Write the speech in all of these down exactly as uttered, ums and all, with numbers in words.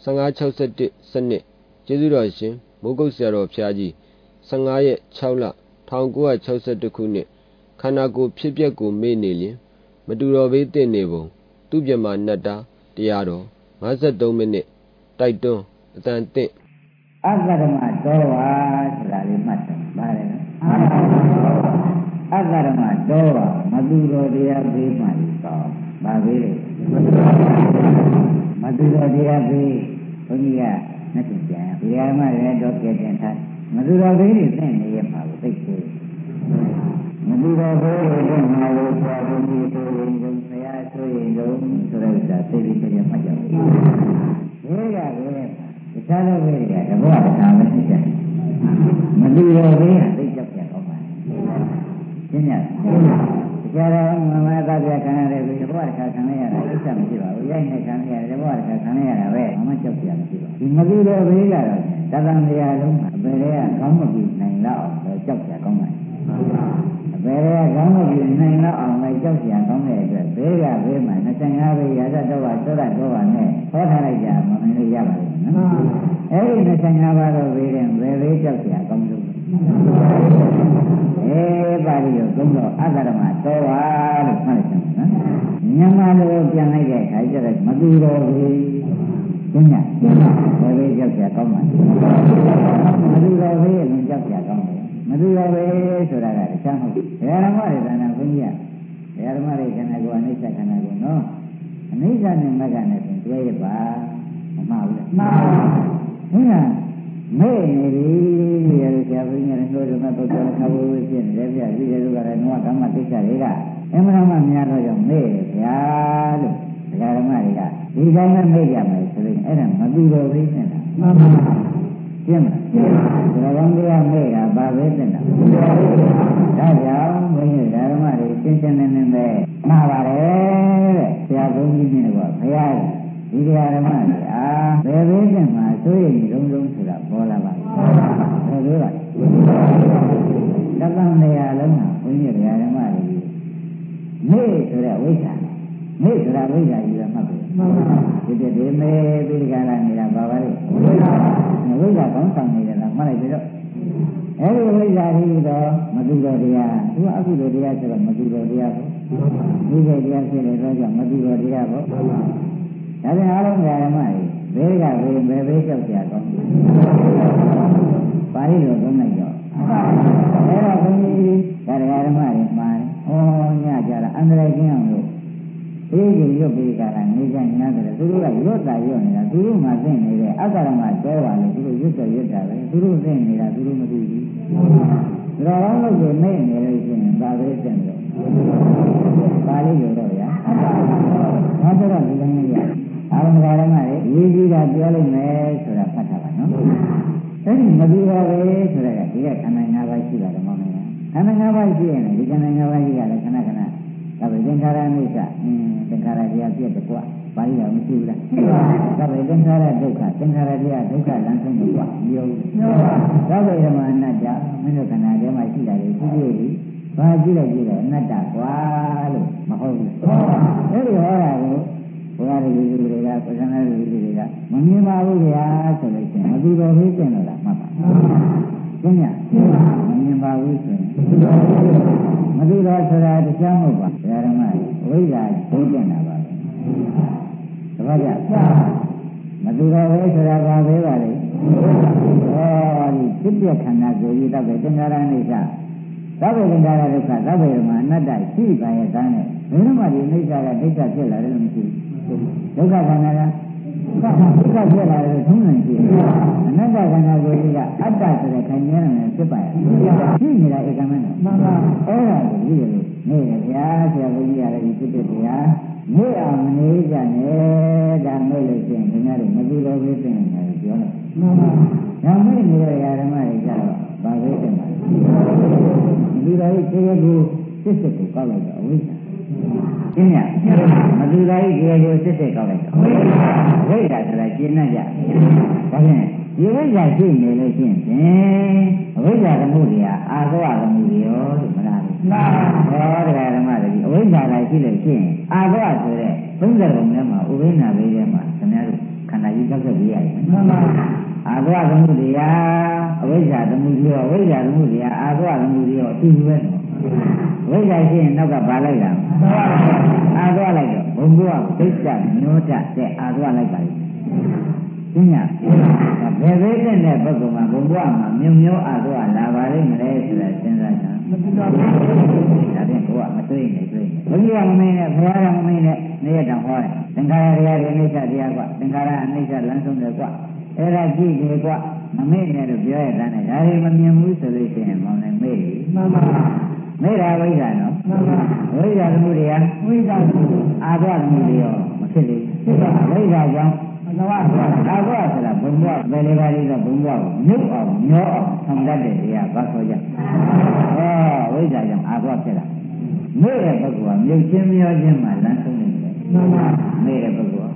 one five six oneစနစ်ကျေးဇူးတော်ရှင်မိုးကုတ်ဆရာတော်ဖျားကြီးfifteenရက်sixလnineteen sixty-oneခုနှစ်ခန္ဓာကိုယ်ဖြစ်ပျက်ကိုမေ့နေလျင်မတူတော်ဘေးတင့်နေပုံသူပြမနတ္တာတရားတော်fifty-threeမိနစ်တိုက်တွန်းအတန်တင့်အတ္တဓမ္မတော်ဝါဆိုတာလေးမှတ်တယ်ပါတယ်အတ္တဓမ္မတော်ဝါမတူတော်တရားဘေးမှလည်းကောင်းပါဘေးလေမတူတော်တရားဘေးဘုန်းကြီးကနှစ်ခုပြန်ဘုရားမလည်းတော့ကြတဲ့ထားမတူတော်ဘေးတွေသိနေရမှာကိုသိသေးမတူတော်ဘေးတွေမှာလို့ပြောဘုန်းကြီးတို့ရင်ဘုရားဆိုရင်တော့ဆိုရတာသိပြီးကြမှတ်ကြဘူးဘေးကလည်းတခြားသောဘေးတွေကတဘောတစ်ခါပဲဖြစ်တယ်မတူတော်ဘေးကသိကြောက်ကြတော့ပါရှင်းရတယ်တခြားသောမမသာပြခံရတဲ့ဘေးတဘောတစ်ခါခံရတာအိစ္ဆမရှိပါဘူးရိုက်နေခံရတဲ့တဘောတစ်ခါခံရတာပဲမမကြောက်ကြမရှိပါဘူးဒီမတူတော်ဘေးကတော့တသံတရားလုံးအပေတွေကကောင်းမပြီးနိုင်တော့တော့ကြောက်ကြကောင်းပါအပေတွေကကောင်းမပြီးနိုင်တော့အောင်လည်းကြောက်ကြကောင်းတဲ့အတွက်ဘေးကဘေးမှာtwenty-fiveဘေးရသတ္တဝါသောတတော်ဝါနဲ့ဟောထားလိုက်ကြမမင်းလို့ရပါလိမ့်မယ်နော်အဲဒီtwenty-fiveပါးတော့ဘေးတဲ့ဘယ်ဘေးကြောက်ကြကောင်းလို့အေးပါဠိတော်သုံးတော့အတ္တဓမ္မတော်ဝါလို့မှတ်လိုက်ကြနော်မြန်မာလိုပြန်လိုက်တဲ့အခါကျတော့မတူတော်ဘူးရှင်းလားဘယ်ဘေးကြောက်ကြကောင်းမှာမတူတော်ဘေးရင်ကြောက်ကြကောင်းတယ်မတူတော်ဘေးဆိုတာကတခြားမဟုတ်ဘူးဘယ်ဓမ္မတွေသဏ္ဍာန်ဘုန်းကြီးကဘယ်ဓမ္မတွေခန္ဓာကိုယ်အနိစ္စခန္ဓာကိုယ်နော်အနိစ္စနဲ့မဂ္ဂနဲ့တွဲရပါမမှားဘူးလားမှားပါဘူးဟုတ်လားမဲ့နေပြီရရဆရာဘုန်းကြီးကလည်းတို့မဲ့ပုဂ္ဂိုလ်ခါဝေးဝေးဖြစ်နေတယ်ဗျာဒီလိုကလည်းနောကဓမ္မသိက္ခာတွေကအမှန်မှန်များတော့ကြောင့်မဲ့တယ်ဗျာလို့ဒကာဓမ္မတွေကဒီတိုင်းနဲ့မဲ့ကြမယ်ဆိုရင်အဲ့ဒါမတူတော်သေးနဲ့လားမှန်ပါပါရှင်းမလားရှင်းပါဒါကြောင့်တရားမဲ့တာဘာပဲတဲ့လားဒါကြောင့်ဘုန်းကြီးဓမ္မတွေရှင်းရှင်းလင်းလင်းပဲမှားပါတယ်တဲ့ဆရာဘုန်းကြီးမြင်တော့ဘုရားဒီတရားဓမ္မတွေအာဘယ်ဘေးနဲ့မှဆိုရင်လုံးလုံးဆိုတာပေါ်လာပါဘယ်လိုလဲတသံတရားလုံးကဘုန်းကြီးတရားဓမ္မတွေမေ့ဆိုတဲ့ဝိဇ္ဇာမေ့ဆိုတာဝိဇ္ဇာကြီးပဲမှတ်ပြီဒီတည်းဒီမေ့ပြီးကြလာနေတာဘာပါလဲဝိဇ္ဇာဝိဇ္ဇာကောင်းဆောင်နေတယ်လားမှတ်လိုက်ပြီတော့အဲဒီဝိဇ္ဇာကြီးတော့မတူတော်တရားသူကအကုသိုလ်တရားဆိုတော့မတူတော်တရားပေါ့ဒီစိတ်တရားဖြစ်နေတော့ကြောင့်မတူတော်တရားပေါ့ဒါပြန်အားလုံးဓမ္မတွေဘေးကဘေးဘယ်ဘေးကြောက်ကြကောင်းပါဠိလိုသုံးလိုက်တော့အဲ့တော့ဘုန်းကြီးဓမ္မဓမ္မတွေမှာဩညကြတာအန္တရာယ်ကျင်းအောင်လို့အေးကြီးရွတ်ပြီးကြတာနေကြညာတယ်သူတို့ကရွတ်တာရွတ်နေတာသူတို့မှသိနေတဲ့အတ္တဓမ္မတော်ပါလေသူတို့ရွတ်တော့ရွတ်တာပဲသူတို့သိနေတာသူတို့မသိဘူးဒါတော့လို့ကိုနေနေလို့ရှိရင်ဒါပဲသိတယ်ပါဠိလိုတော့ရဘာတော့ဒီလိုမျိုးရအာရမဓမ္မတွေရေးကြည့်တာပြောလိုက်မယ်ဆိုတာဖတ်ထားပါနော်အဲ့ဒီမတူပါပဲဆိုတဲ့ကဒီကခန္ဓာ၅ပါးရှိတာဓမ္မမင်းခန္ဓာ၅ပါးရှိရင်ဒီခန္ဓာ၅ပါးရှိရလဲခဏခဏဒါပဲသင်္ခါရအိဋ္ဌအင်းသင်္ခါရတရားပြည့်တယ်ကွာပါဠိတော်မရှိဘူးလားဒါပဲသင်္ခါရဒုက္ခသင်္ခါရတရားဒုက္ခလမ်းဆုံးလို့ကွာမယုံဒါပဲဓမ္မအနတ္တမင်းတို့ခန္ဓာထဲမှာရှိတာလေရှိသေးတယ်ဘာကြည့်လိုက်ကြည့်လိုက်အနတ္တကွာလို့မဟုတ်ဘူးအဲ့ဒီဟောတာကိုဘုရားလူကြီးတွေကပဇာနာလူကြီးတွေကမမြင်ပါဘူးဗျာဆိုလို့ရှိရင်မတူတော်သေးကျင်တော့တာမှတ်ပါရှင်းရမမြင်ပါဘူးဆိုရင်မတူတော်ဆိုတာတရားမဟုတ်ပါဘုရားဓမ္မဝိဇ္ဇာဒုကျင်တာပါပဲတပတ်ကြမတူတော်ပဲဆိုတာဘာပဲပါလဲဟောဒီဖြစ်ပြခန္ဓာကိုယ်ကြီးတော့ပဲသင်္ခါရအိဋ္ဌသဗ္ဗေသင်္ခါရဒုက္ခသဗ္ဗေဓမ္မအနတ္တရှိပါရဲ့သားနဲ့ဘယ်တော့မှဒီအိဋ္ဌကဒိဋ္ဌဖြစ်လာတယ်လို့မရှိဘူးဒုက္ခခန္ဓာကဒုက္ခဖြစ်လာတယ်ထုံးနေရှိတယ်အနတ္တခန္ဓာကိုယ်ကြီးကအတ္တဆိုတဲ့ခိုင်မြဲတယ်ဖြစ်ပါရဲ့ရှိနေတာဧကမန်းမှန်ပါအဲ့ဒါကိုကြည့်ရလို့နေရဗျာဆရာဘုန်းကြီးရတယ်ဒီဖြစ်တဲ့တရားနေအောင်မနေကြနဲ့ဒါမဲ့လို့ရှိရင်ခင်ဗျားတို့မကြည့်လို့ပဲသိနေတယ်ပြောလို့မှန်ပါဒါမဲ့နေတဲ့ဓမ္မတွေကြတော့ဘာပဲတင်ပါဒီလိုကြီးကျေကိုစစ်စစ်ကိုကောက်လိုက်တော့အဝိဇ္ဇာရှင်းရမတူတိုင်းကျေကိုစစ်စစ်ကောက်လိုက်တော့ဝိဇ္ဇာဆိုတာရှင်းနေကြဒါဖြင့်ဒီဝိဇ္ဇာရှိနေလို့ရှိရင်အဝိဇ္ဇာသမှုတွေကအာသောအသမှုတွေရောလို့မလားဘူးမှန်ပါဟောတရားဓမ္မတွေအဝိဇ္ဇာလိုက်ရှိလို့ရှိရင်အာသောဆိုတဲ့သုံးဆယ်ပုံထဲမှာဥပိ္ပနာဘေးထဲမှာခင်ဗျားတို့ခန္ဓာကြီးကြောက်ကြရတယ်အာသဝသမှုတရားအဝိဇ္ဇာသမှုတရားဝိဇ္ဇာသမှုတရားအာသဝသမှုတရားအတူတူပဲဝိဇ္ဇာရှိရင်နောက်ကဘာလိုက်တာအာသဝလိုက်တော့ဘုံဘုရားဒိဋ္ဌိညောတတဲ့အာသဝလိုက်ပါလိမ့်ရှင်းညာဘယ်ဘဲတဲ့ပုဂ္ဂိုလ်မှာဘုံဘုရားမှာမြုံမျိုးအာသဝလာပါလိမ့်မလဲဆိုတာစဉ်းစားကြမသိတော့ဘူးဒါဖြင့်ဘုရားမတွေ့နေတွေ့ဘုရားမမင်းနဲ့ဘုရားမမင်းနဲ့နေရတောင်ဟောတယ်သင်္ခါရတရားတွေအိဋ္ဌတရားကွသင်္ခါရအိဋ္ဌလမ်းဆုံးတယ်ကွအဲ့ဒါကြည့်တယ်ကွမမေ့နဲ့လို့ပြောရတဲ့နဲ့ဒါတွေမမြင်ဘူးဆိုလို့ရှိရင်မောင်လည်းမေ့ပြီမှန်ပါမေ့တာဝိဇ္ဇာနော်မှန်ပါဝိဇ္ဇာသမှုတရားဝိဇ္ဇာသမှုအာသဝသမှုတရားမဖြစ်လေဖြစ်ပါဝိဇ္ဇာကြောင့်အာသဝအာသဝဆိုတာဘုံဘဝဘယ်လိုပါလိမ့်ဆိုဘုံဘဝကိုမြုပ်အောင်မျောအောင်ဆောင်တတ်တဲ့တရားဘာဆိုကြအဲဝိဇ္ဇာကြောင့်အာသဝဖြစ်တာမေ့တဲ့ပုဂ္ဂိုလ်ကမြုပ်ချင်းမျောချင်းမှလမ်းဆုံးနေတယ်မှန်ပါမေ့တဲ့ပုဂ္ဂိုလ်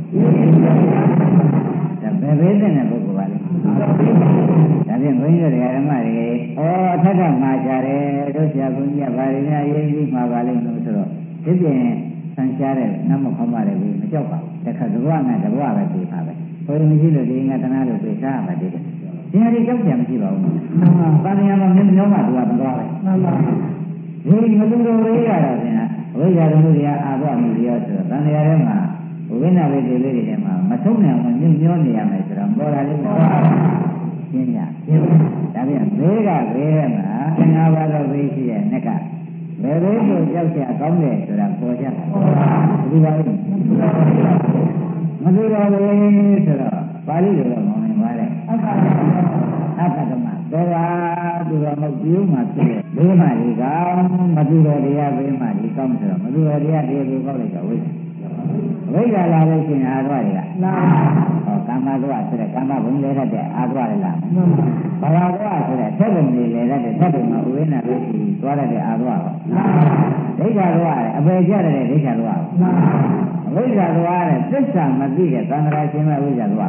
ဘယ်ဘဲတဲ့ပုဂ္ဂိုလ်ပါလဲဒါဖြင့်ဘုန်းကြီးတို့ဓမ္မတွေဩအထက်ကမှာကြတယ်တို့ဆရာဘုန်းကြီးကဗာရင်းများရေးပြီးမှာပါလိမ့်လို့ဆိုတော့ဒီပြင်ဆန်းရှားတဲ့နတ်မခေါ်မှလည်းပြီးမကြောက်ပါဘူးတခါတဘွားနဲ့တဘွားပဲပြီးပါပဲဘုရားမရှိလို့ဒီငါတနာလို့ပြေးစားရမှာတည်းဒီဟာဒီကြောက်ကြမရှိပါဘူးမှန်ပါပါဏာမှာမင်းမျိုးမှသူကမသွားပဲမှန်ပါဒီမသူတော်လေးရတာဖြင့်အဝိဇ္ဇာမှုတရားအာဘမှုတရားဆိုတော့တန်တရားထဲမှာဝိညာဉ်လေးတွေလေးတွေထဲမှာမဆုံးနိုင်အောင်ညှို့ညွှန်းနေရမယ်ဆိုတော့ပေါ်လာလိမ့်မယ်ရှင်းရရှင်းဒါပြန်ဘေးကဘေးထဲမှာသင်္ဃာပါတော့ဘေးရှိရဲ့နဲ့ကဘယ်ဘေးကိုကြောက်ကြကောင်းတယ်ဆိုတာပေါ်ကြတယ်ဒီပါလိမ့်မသိတော့ဘူးဆိုတော့ပါဠိလိုတော့မောင်းနေပါလေအခါအခါကမှတော်ပါသူတော်မဟုတ်ပြုမှဖြစ်ရဲ့ဘေးမှဒီကောင်းမသိတော်တရားဘေးမှဒီကောင်းဆိုတော့မသိတော်တရားတရားကိုကောက်လိုက်တော့ဝိဝိဇ္ဇာလာလို့ရှိရင်အာသဝတွေကလာဟောကာမသဝဆိုတဲ့ကာမဘုံလေတတ်တဲ့အာသဝတွေလာဘာဝသဝဆိုတဲ့သက်ဘုံတွေလေတတ်တဲ့သက်ဘုံမှာဥဝိနာလို့ရှိသွားတဲ့အာသဝဟောဒိဋ္ဌာသဝအပေကျတဲ့ဒိဋ္ဌာသဝဝိဇ္ဇာသဝတဲ့သစ္စာမသိတဲ့သံဃာရှင်မဲ့ဝိဇ္ဇာသဝ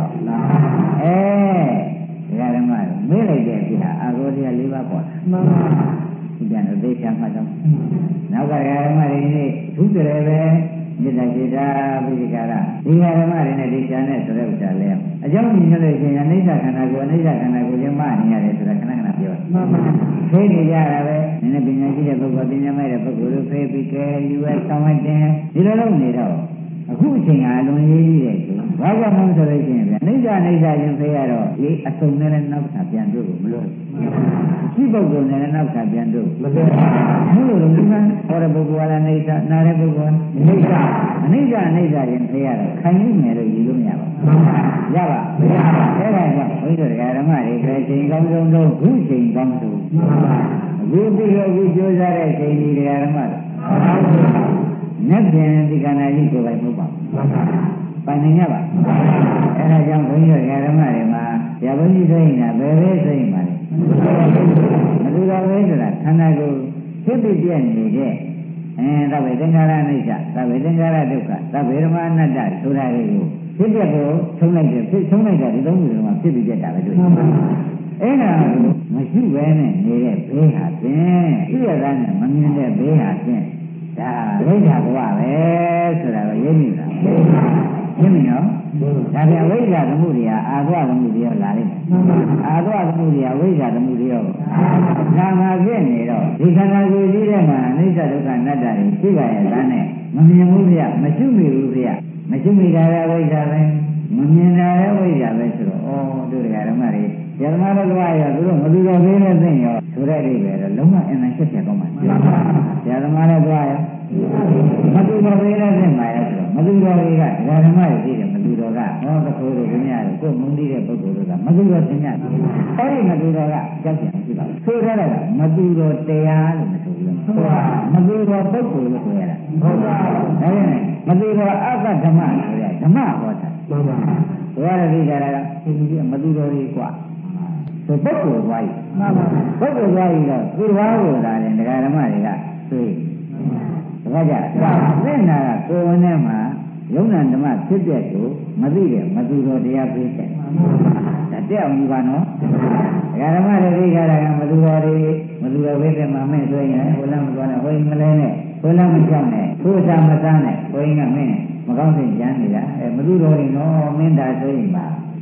အဲဒါဓမ္မမေးလိုက်တဲ့ဖြစ်တာအာရောတရား၄ပါးပေါ်တာမှန်ပါဒီကြံအသေးချမ်းမှတ်တော့နောက်ကဓမ္မတွေนี่ဒုစရပဲမေတ္တာจิตာပိဋကရာဒီဃာဓမ္မတွေနဲ့ဒီฌာနဲ့ဆိုတဲ့ဥစ္စာလဲအကြောင်းမြင်လို့ရှိရင်အနိစ္စခန္ဓာကိုအနိစ္စခန္ဓာကိုကျမနေရတယ်ဆိုတာခဏခဏပြောမှန်ပါဖေးနေကြတာပဲနည်းနည်းပညာရှိတဲ့ပုဂ္ဂိုလ်ပညာမဲ့တဲ့ပုဂ္ဂိုလ်တို့ဖေးပြီးကဲယူဝဲဆောင်ဝတ်တယ်ဒီလိုလုပ်နေတော့အခုအချိန်ကအလွန်ရေးကြီးတယ်ဆိုဘာကြောင့်လဲဆိုလို့ရှိရင်အနိစ္စအနိစ္စရင်ဖေးရတော့ဒီအစုံနဲ့လည်းနောက်ထပ်ပြန်တွေ့လို့မလို့ရှိပုဂ္ဂိုလ်နဲ့လည်းနောက်ထပ်ပြန်တွေ့မလို့ဘူးလို့ဒီမှာဟောတဲ့ပုဂ္ဂိုလ်ကလည်းအနိစ္စနားတဲ့ပုဂ္ဂိုလ်အနိစ္စအနိစ္စအနိစ္စရင်ဖေးရတော့ခိုင်နေမယ်လို့ယူလို့မရပါဘူးရပါမရပါအဲ့ဒါကြောင့်ဘုန်းကြီးတို့ဓမ္မတွေပဲချိန်ကောင်းဆုံးတော့ခုချိန်ကောင်းဆုံးအခုပြီးတော့အခုကြိုးစားတဲ့ချိန်ဒီဓမ္မတွေနတ်ပြန်ဒီကနာကြီးကိုပဲမဟုတ်ပါဘူးပိုင်နေရပါအဲ့ဒါကြောင့်ဘုန်းကြီးတို့ဓမ္မတွေမှာဆရာဘုန်းကြီးဆိုရင်ကဘယ်ပဲဆိုရင်ပါလေမတူတော်ပဲဆိုတာခန္ဓာကိုယ်ဖြစ်ပြီးပြည့်နေတဲ့အဲသဗ္ဗေသင်္ခါရအနိစ္စသဗ္ဗေသင်္ခါရဒုက္ခသဗ္ဗေဓမ္မအနတ္တဆိုတာတွေကိုဖြစ်ပြကိုထုံးလိုက်တယ်ဖြစ်ထုံးလိုက်တာဒီသုံးခုလုံးမှာဖြစ်ပြီးပြတ်တာပဲတွေ့အဲ့ဒါကိုမရှိဘဲနဲ့နေတဲ့ဘေးဟာဖြင့်ရှိရတာနဲ့မမြင်တဲ့ဘေးဟာဖြင့်ဒါဝိဇ္ဇာဘဝပဲဆိုတာကိုရင်းမိတာရင်းမိနော်ဒါပြန်ဝိဇ္ဇာသမှုတွေကအာသဝသမှုတွေလာလိမ့်မယ်အာသဝသမှုတွေကဝိဇ္ဇာသမှုတွေရောဒါမှဖြစ်နေတော့ဒီခန္ဓာကိုယ်ကြီးထဲမှာအနိစ္စဒုက္ခအနတ္တတွေရှိပါရဲ့သားနဲ့မမြင်ဘူးဗျမရှိမိဘူးဗျမရှိမိတာလည်းဝိဇ္ဇာပဲမမြင်တာလည်းဝိဇ္ဇာပဲဆိုတော့ဩတို့တရားဓမ္မတွေယရမတော်ကရောသူတို့မသူတော်သေးတဲ့သိရောဆိုတဲ့အိဗယ်တော့လုံးဝအင်မချက်ချက်ကောင်းပါယရမလည်းသွားရောမသူတော်သေးတဲ့သိမှာရောဆိုတော့မသူတော်တွေကယရမတွေသိတယ်မသူတော်ကဟောသခိုးတို့ခင်ဗျားတို့ကိုယ်မုန်းတဲ့ပုဂ္ဂိုလ်တို့ကမသူတော်သင်ညာအဲ့ဒီမသူတော်ကကြောက်ကြံရှိပါဘူးဆိုရတာကမသူတော်တရားလို့မဆိုဘူးဟုတ်ပါမသူတော်ပုဂ္ဂိုလ်လို့ဆိုရတာဟုတ်ပါဒါနဲ့မသူတော်အတ္တဓမ္မဆိုရဓမ္မဟောတာဟုတ်ပါဘုရားတိကြတာကဒီမသူတော်ကြီးกว่าဆိုပုဂ္ဂိုလ်သွားပြီမှန်ပါပုဂ္ဂိုလ်သွားပြီတော့သူတော်ကိုလာတယ်ဒကာဓမ္မတွေကသိတခါကြသိနာကကိုယ်ဝင်ထဲမှာယုံနာဓမ္မဖြစ်တဲ့ကိုမသိတယ်မသူတော်တရားပြေးတယ်ဒါတက်အောင်ဒီပါနော်ဒကာဓမ္မတွေသိကြတာကမသူတော်တွေမသူတော်ပြေးတယ်မှာမဲ့ဆိုရင်ဟိုလမ်းမသွားနဲ့ဟိုမလဲနဲ့ဟိုလမ်းမကြောက်နဲ့ဟိုစားမစားနဲ့ဟိုကမင်းမကောင်းစိတ်ကြမ်းနေတာအဲမသူတော်တွေနော်မင်းဒါဆိုရင်ပါ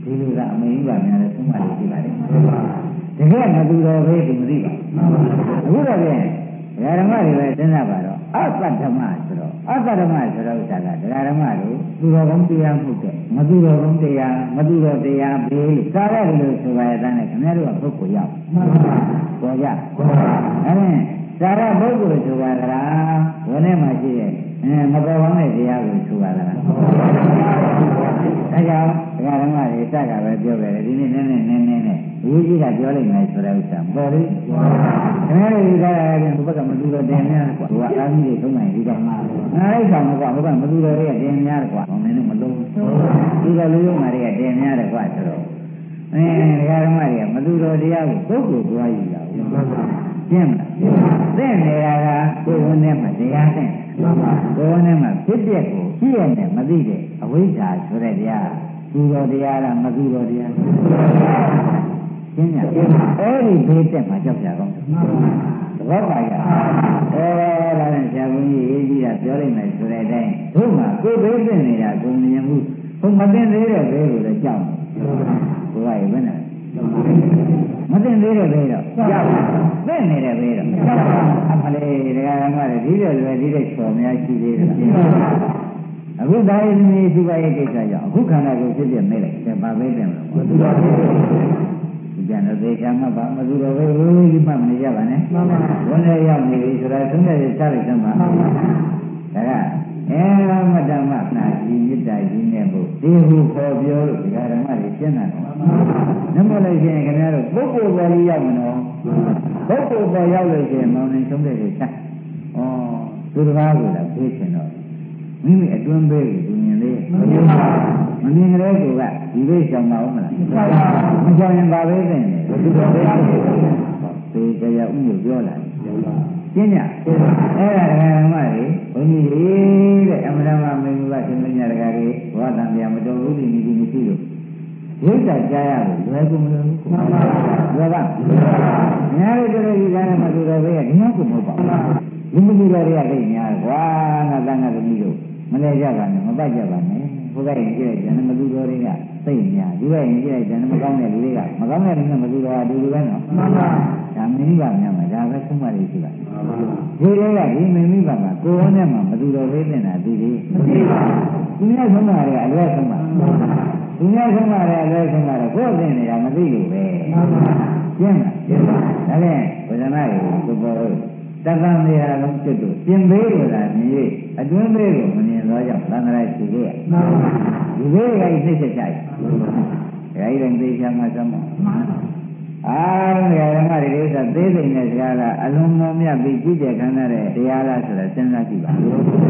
ဒီလိုကအမေကြီးပါများလဲသုံးပါလိမ့်ရှိပါတယ်တကယ်မသူတော်ပဲသူမသိပါအခုတော့ပြန်ဓမ္မတွေပဲစဉ်းစားပါတော့အတ္တဓမ္မဆိုတော့အတ္တဓမ္မဆိုတော့ဥစ္စာကဒကာဓမ္မတို့သူတော်ကောင်းတရားမှုတဲ့မသူတော်ကောင်းတရားမသူတော်တရားဘေးလို့စားရတယ်လို့ဆိုပါရတဲ့ခင်ဗျားတို့ကပုဂ္ဂိုလ်ရောက်ပေါ်ကြအဲစားရပုဂ္ဂိုလ်ဆိုပါလားဘယ်နဲ့မှရှိရဲ့အဲမပေါ်ကောင်းတဲ့တရားကိုဆိုပါလားအဲကြောင့်ဒကာဓမ္မတွေစကားပဲပြောကြတယ်ဒီနေ့နည်းနည်းနည်းနည်းနဲ့အရေးကြီးတာပြောလိုက်မယ်ဆိုတဲ့ဥစ္စာပေါ်လေခင်ဗျားတို့ဒီကရတဲ့ဘုဘကမသူတော်တင်များကွာဟိုကအာမီတွေသုံးနိုင်ဒီကမှာငါလိုက်ဆောင်ကွာဘုဘကမသူတော်တွေကတင်များကွာဟောမင်းတို့မလုံးဒီကလူရုံမာတွေကတင်များတယ်ကွာဆိုတော့အဲဒကာဓမ္မတွေကမသူတော်တရားကိုပုဂ္ဂိုလ်သွားယူတာဟုတ်ကျင့်မလားသိနေတာကကိုယ်ဝန်ထဲမှာတရားသိကိုယ်ဝန်ထဲမှာဖြစ်ပျက်ကိုရှိရနဲ့မသိတဲ့အဝိဇ္ဇာဆိုတဲ့တရားသူတော်တရားလားမသူတော်တရားရှင်းညာအဲ့ဒီဘေးတက်မှာကြောက်ကြကောင်းသဘောပါရအဲလာတဲ့ဆရာဘုန်းကြီးရေးကြည့်တာပြောလိုက်မယ်ဆိုတဲ့အတိုင်းတို့မှာကိုယ်ဘေးတက်နေတာကိုမြင်မှုဘုမသိသေးတဲ့ဘေးကိုလည်းကြောက်ဘုရားရဲ့ဘယ်နဲ့မသိသေးတဲ့ဘေးတော့ကြောက်သိနေတဲ့ဘေးတော့အမလေးတရားဓမ္မတွေဒီလိုလွယ်ဒီလိုချော်များရှိသေးတယ်အခုဒါရင်းနေရှိပါရဲ့ကိစ္စကြောင့်အခုခန္ဓာကိုဖြစ်ပြမဲ့လိုက်တယ်ဗာပဲတယ်မလို့သူတော်ဒီကြံတဲ့ဒေချာမှာဗာမသူတော်ပဲဝိဝိမှမနေကြပါနဲ့မှန်ပါဘုန်းကြီးရောက်နေပြီဆိုတာသုံးတဲ့စားလိုက်သမ်းပါမှန်ပါဒါကအဲမတ္တမနာကြီးမြစ်တာကြီးနဲ့ဖို့ဒီဟုခေါ်ပြောလို့ဒီဓမ္မတွေရှင်းတာတော့နမလိုက်ရင်ခင်ဗျားတို့ပုဂ္ဂိုလ်ပေါ်ကြီးရောက်မလို့ပုဂ္ဂိုလ်ပေါ်ရောက်လို့ရှိရင်မောင်နေသုံးတဲ့တွေချက်ဩသူတစ်ပါးကိုလည်းပြေးချင်တော့မိမိအတွင်းပေးကိုသူမြင်လေးမမြင်ပါမမြင်ကြတဲ့ကိုကဒီလိုကြောင်ပါဦးမလားမကြောင်ရင်ပါပဲတဲ့ဒီလိုပဲသေကြရဥမျိုးပြောလာရှင်းညအဲ့ဒါဓမ္မတွေဘုန်းကြီးတွေတဲ့အမရမမေမူကရှင်မညာတကာတွေဘောတံပြမတော်ဘူးဒီနည်းဒီမရှိလို့ဒိဋ္ဌာကြားရလို့လွယ်ကူမလို့မှန်ပါဘူးလွယ်ပါများလို့တို့ဒီကနေ့မတူတော့ဘဲဒီမှာကိုမဟုတ်ပါဘူးဒီမတူတော့တွေကသိများကွာငါတန်းငါသမီးတို့မလဲကြပါနဲ့မပတ်ကြပါနဲ့ဘုရားရင်ကြည့်လိုက်တယ်မတူတော်တွေကသိများဒီဘက်ရင်ကြည့်လိုက်တယ်မကောင်းတဲ့လူတွေကမကောင်းတဲ့လူကမတူတော်အတူတူပဲနော်မှန်ပါဒါမင်းကြီးပါများမှာဒါပဲဆုံးမလေးရှိပါဒီတွေကဒီမင်းကြီးပါမှာကိုယ်ဝန်းထဲမှာမတူတော်သေးနေတာဒီဒီမသိပါဘူးဒီနေ့ဆုံးတာတွေအလွဲဆုံးပါဒီနေ့ဆုံးတာတွေအလွဲဆုံးတာကိုယ်သိနေတာမသိလို့ပဲရှင်းလားရှင်းပါဒါနဲ့ဘုရားနာကိုကိုယ်ပေါ်တက္ကမရာလုံးကျွတ်တို့ပြင်ပေးလို့လားမြည်အတွင်းပေးကိုမမြင်တော့ကြောင့်သံဃာရှိခဲ့ဒီဘေးကကြီးနှိမ့်ဆက်ကြတယ်။ဒါကြီးလည်းသိချင်မှစမ်းမအားလုံးဓမ္မတွေဥစ္စာသေးစိမ်တဲ့စကားလားအလုံးစုံမြတ်ပြီးကြည့်ကြခံရတဲ့တရားလားဆိုတာစဉ်းစားကြည့်ပါ။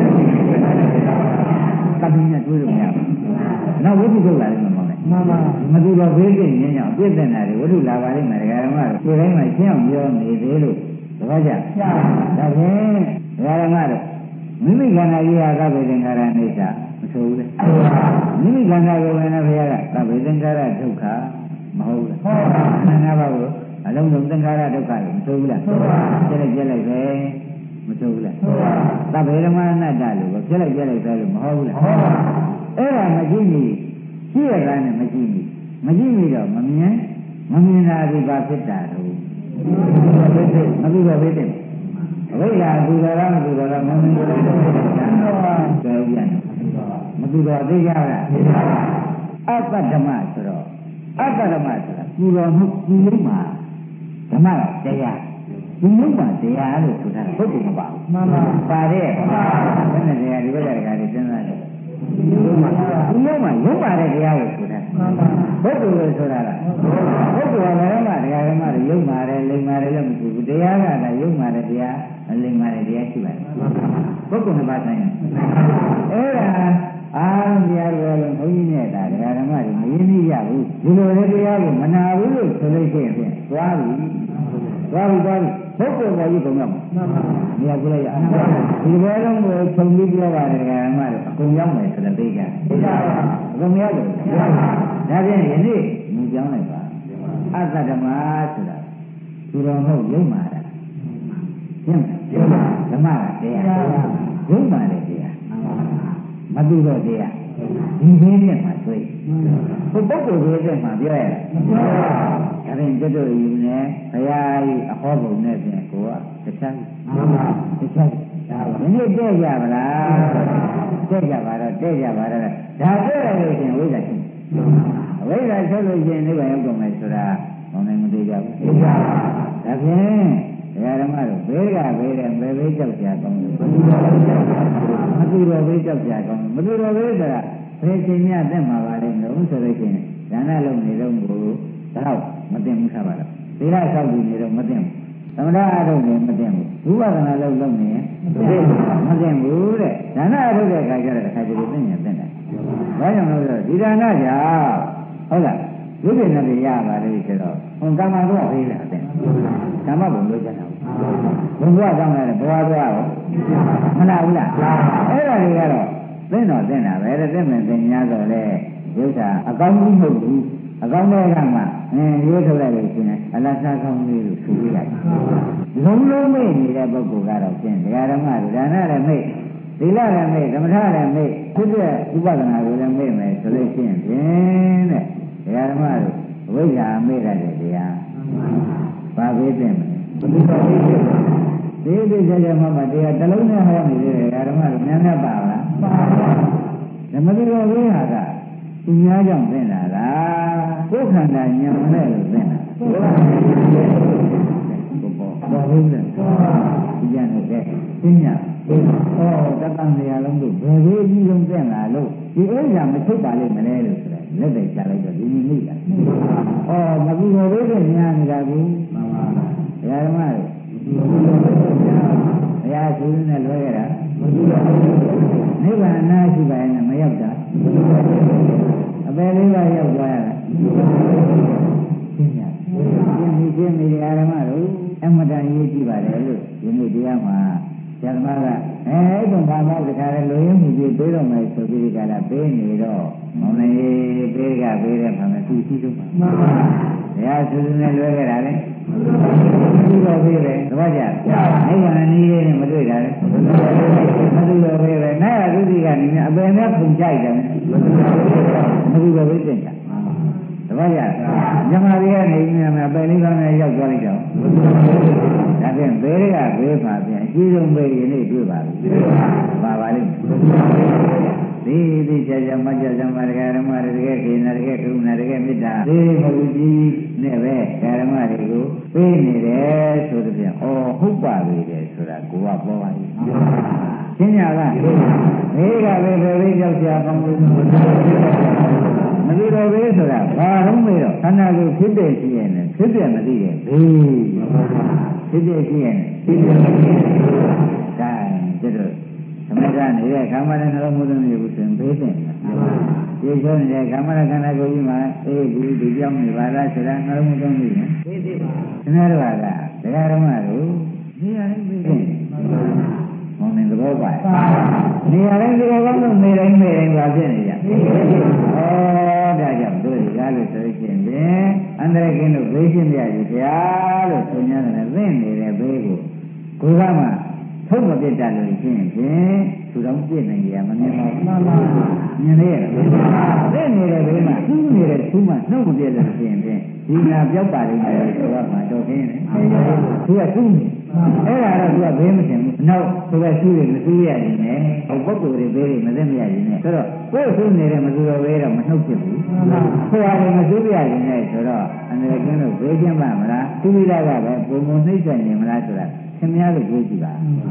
ကပ်ပြီးနဲ့တွေးလို့မရဘူး။နောက်ဝိသုဒ္ဓလာလည်းမဟုတ်နဲ့။မှန်ပါမတူတော့ဘေးကင်းရင်းကြောင့်ပြည့်တဲ့နာတွေဝိသုလာပါလိမ့်မယ်ဓမ္မတွေဒီတိုင်းမှာရှင်းအောင်ပြောနေသေးလို့သဘောကျ။ဒါဖြင့်ဓမ္မတို့မိမိခန္ဓာကြီးဟာသဗ္ဗေသင်္ခါရအိဋ္ဌမဆိုဘူးလေမိမိခန္ဓာကိုယ်နဲ့ဘုရားကသဗ္ဗေသင်္ခါရဒုက္ခမဟုတ်လားဟုတ်ပါဘူးခန္ဓာပါဘူးအလုံးစုံသင်္ခါရဒုက္ခကိုမဆိုဘူးလားဟုတ်ပါဘူးပြည့်လိုက်ပြည့်လိုက်ပဲမဆိုဘူးလားဟုတ်ပါဘူးသဗ္ဗေဓမ္မအနတ္တလို့ပြည့်လိုက်ပြည့်လိုက်ပဲလို့မဟုတ်ဘူးလားဟုတ်ပါဘူးအဲ့ဒါမကြည့်မိကြည့်ရတာနဲ့မကြည့်မိမကြည့်မိတော့မမြင်မမြင်တာဒီပါဖြစ်တာတော့မပြီးတော့ဘယ်တဲ့ဝိလာသူတော်လားမသူတော်လားမမင်းတို့လည်းပြောပြန်မသူတော်သိကြလားအပ္ပဓမ္မဆိုတော့အပ္ပဓမ္မဆိုတာသူတော်မှုဒီလုံးမှာဓမ္မတရားဒီလုံးမှာတရားလို့ဆိုတာပုဂ္ဂိုလ်မပါဘူးမှန်ပါပါတဲ့ဘယ်နဲ့တရားဒီဘက်ကတရားတွေစဉ်းစားတယ်ဒီလုံးမှာဒီလုံးမှာရုပ်ပါတဲ့တရားကိုဆိုတာမှန်ပါပုဂ္ဂိုလ်လို့ဆိုတာကပုဂ္ဂိုလ်ကလည်းမှတရားဓမ္မတွေရုပ်ပါတယ်လိမ္မာတယ်လည်းမရှိဘူးတရားကလည်းရုပ်ပါတယ်တရားအလိမ္မာတဲ့တရားရှိပါတယ်ပုဂ္ဂိုလ်နှစ်ပါးဆိုင်အဲ့ဒါအားတရားတော်လုံးဘုန်းကြီးနဲ့ဒါဓမ္မတွေမရင်းနှီးရဘူးဒီလိုလည်းတရားကိုမနာဘူးလို့ဆိုလို့ရှိရင်သွားပြီသွားပြီသွားပြီပုဂ္ဂိုလ်ပေါ်ကြီးကုန်တော့မြတ်ပြလိုက်ရဒီဘယ်လုံးကိုခြုံပြီးပြောပါတယ်ဓမ္မတွေအကုန်ရောက်မယ်ဆိုတဲ့သိကြသိကြပါအကုန်ရောက်တယ်ဒါဖြင့်ယနေ့မြင်ကြောင်းလိုက်ပါအတ္တဓမ္မဆိုတာသူတော်ဟုတ်ရုပ်မာတာရှင်းမလားဓမ္မကတရားရုပ်မာတဲ့တရားမတူတော့တရားဒီသေးနဲ့မှတွေ့ဘုပုဂ္ဂိုလ်တွေတဲ့မှာပြောရတာဒါရင်တို့ယူနေဘုရားကြီးအဟောပုံနဲ့ဖြင့်ကိုကတခြားတခြားဒီနေ့တဲ့ကြပါလားတဲ့ကြပါတော့တဲ့ကြပါတော့ဒါတဲ့လို့ရှင်ဝိဇ္ဇာရှိအဝိဇ္ဇာဆက်လို့ရှင်နိဗ္ဗာန်ရောက်ကုန်မယ်ဆိုတာဘာနဲ့မသေးကြဘူးဒါဖြင့်ဘုရားဓမ္မတို့ဘေးကဘေးတဲ့ဘေးဘေးကြောက်ကြကောင်းတယ်မတူတော်ဘေးကြောက်ကြကောင်းမတူတော်ဘေးဆိုတာဘယ်ချိန်များတက်မှာပါလဲလို့ဆိုလို့ရှင်ဒါနလုံးနေတော့ကိုတော့မသိဘူးထားပါတော့သီလဆောက်ပြီးနေတော့မသိဘူးသမဏအထုတ်နေမသိဘူးဝိပဿနာလုံးလုံးနေမသိဘူးတဲ့ဒါနအထုတ်တဲ့အခါကျတော့တစ်ခါတည်းသိနေတယ်ဘာကြောင့်လဲဆိုတော့ဒီဒါနကြောင့်ဟုတ်လားဝိပဿနာတွေရပါလေဆိုတော့ဟိုကမ္မတော့ဖေးလာတယ်ကမ္မဘုံလို့ကျန်တာဘုံဘဝကောင်းတယ်ဘဝသွားရောမလားဘူးလားအဲ့ဒါတွေကတော့သိတော့သိတာပဲတဲ့သိမယ်သိ냐ဆိုလေရုပ်သာအကောင်းကြီးမဟုတ်ဘူးအကောင်းတဲ့ကမှအင်းရိုးထုတ်လိုက်လို့ရှင်အလတ်စားကောင်းလေးလို့ဆိုပြလိုက်လုံးလုံးမေ့နေတဲ့ပုဂ္ဂိုလ်ကတော့ရှင်ဒကာဓမ္မတွေဒါနလည်းမေ့သီလလည်းမေ့ဓမ္မထလည်းမေ့ဖြစ်တဲ့ဥပဒနာကိုလည်းမေ့မယ်ဆိုလို့ရှိရင်ဖြင့်တဲ့ဒကာဓမ္မတို့အဝိဇ္ဇာမေ့ရတယ်တရားဘာပဲသိမလဲဒီဒီကြကြမှာမတရားတစ်လုံးနဲ့ဟောနေတယ်ဒကာဓမ္မတို့များများပါလားပါပါဓမ္မတိတော်ဝိဟာကသူများကြောင့်သိတာလားကိုယ်ခန္ဓာဉာဏ်နဲ့လို့သိတာဘုရားဘာလို့လဲဒီကြတဲ့သိညာဩတတန်နေရာလုံးတို့ဘယ်လိုအကြီးဆုံးသိလာလို့ဒီအိမ်ကမထုတ်ပါလိမ့်မလဲလို့ဆိုတယ်လက်တွေချလိုက်တော့ဒီနည်းနည်းလားဩမကူတော်လေးကညာနေတာဘူးမှန်ပါလားဘုရားဓမ္မတွေဘုရားရှင်နဲ့လွှဲရတာနိဗ္ဗာန်နာရှိပါရဲ့မရောက်တာအပေလေးကရောက်သွားရတာရှင်းညာရှင်းပြီရှင်းပြီဓမ္မတို့အမတန်ရေးကြည့်ပါလေလို့ဒီနေ့တရားမှာဓမ္မကအဲအဲ့ဘုံဘာသာစကားလည်းလူရင်းမှုကြီးပေးတော့မယ်ဆိုပြီးဒီကလာပေးနေတော့မောင်လေးပေးကပေးတဲ့မှာမသူရှိတော့မှာမှန်ပါဘုရားသူနဲ့လွှဲခဲ့တာလေသူတော့ပေးတယ်သဘောကျအဲ့ကနည်းလေးနဲ့မတွေ့တာလေမသူတော့ပေးတယ်နာရသူစီကနေအပင်နဲ့ပုံကြိုက်တယ်မသူတော့ပေးတယ်တပည့်ရညမတွေကနေညမပယ်လေးပါးနဲ့ရောက်သွားလိုက်တော့ဒါဖြင့်ဘေးကဘေးပါပြန်အကြီးဆုံးဘေးဒီနေ့တွေ့ပါပြီပါပါလိမ့်ဒီဒီချာချာမကြကြမရကဓမ္မတွေတကယ်ခေနာတကယ်ကုဏတကယ်မေတ္တာဒီမဟုတ်ကြီးနဲ့ပဲဓမ္မတွေကိုပေးနေတယ်ဆိုတဲ့ပြန်ဩဟုတ်ပါပြီတဲ့ဆိုတာကိုကပေါ်ပါပြီရှင်းညာကဘေးကဘေးဘေးရောက်ရှာကောင်းလို့မသိတော့ဘေးဆိုတာဘာလို့မေးတော့ခန္ဓာကိုယ်ဖြစ်တဲ့ရှိရင်လည်းဖြစ်တယ်မသိတဲ့ဘေးဖြစ်တဲ့ရှိရင်ဖြစ်တယ်မသိတဲ့ဒါကျတော့သမထနေတဲ့ကာမရနှလုံးမသွင်းရဘူးဆိုရင်ဘေးတင်ဒီကျုံးနေတဲ့ကာမရခန္ဓာကိုယ်ကြီးမှာအေးဒီဒီကြောင်းနေပါလားဆိုတာနှလုံးမသွင်းဘူးနော်ဘေးတင်ပါခင်ဗျားတို့ကတရားဓမ္မတို့နေရာလေးဘေးတင်မောင်နေသဘောပါနေရာတိုင်းဒီကောင်တော့နေတိုင်းနေတိုင်းပါဖြစ်နေကြဩဒါကြောင့်တို့ဒီကားလို့ဆိုရှင်ဖြင့်အန္တရာယ်ကင်းလို့ဘေးရှင်းပြရည်ဗျာလို့ဆိုညာတယ်သိနေတဲ့ဘေးကိုကိုယ်ကမှထုတ်မပြတ်တတ်လို့ရှင်းဖြင့်သူတော်ပြည့်နိုင်ကြမမြင်ပါဘူးမှန်ပါမြင်လေရသိနေတဲ့ဘေးမှာသူ့နေတဲ့သူ့မှာနှုတ်မပြတ်လို့ရှင်းဖြင့်ဒီနာပြောက်ပါလိမ့်မယ်ဆိုတော့မှတော့ခင်းတယ်သူကသူ့နေအဲ့ဒါတော့သူကဘေးမတင်ဘူးနောက်သူကသူ့တွေမသိရရင်လည်းဟိုပုဂ္ဂိုလ်တွေဘေးတွေမသိမရရင်လည်းဆိုတော့ကိုယ်သူ့နေတဲ့မသူတော်ဘေးတော့မနှုတ်ဖြစ်ဘူးဆိုရတယ်မသိရရင်လည်းဆိုတော့အမေရိကန်တို့ဘေးချင်းပါမလားသူဝိလာကပဲပုံပုံနှိမ့်ဆက်နေမလားဆိုတာခင်ဗျားတို့ကြည့်ကြည့်ပါ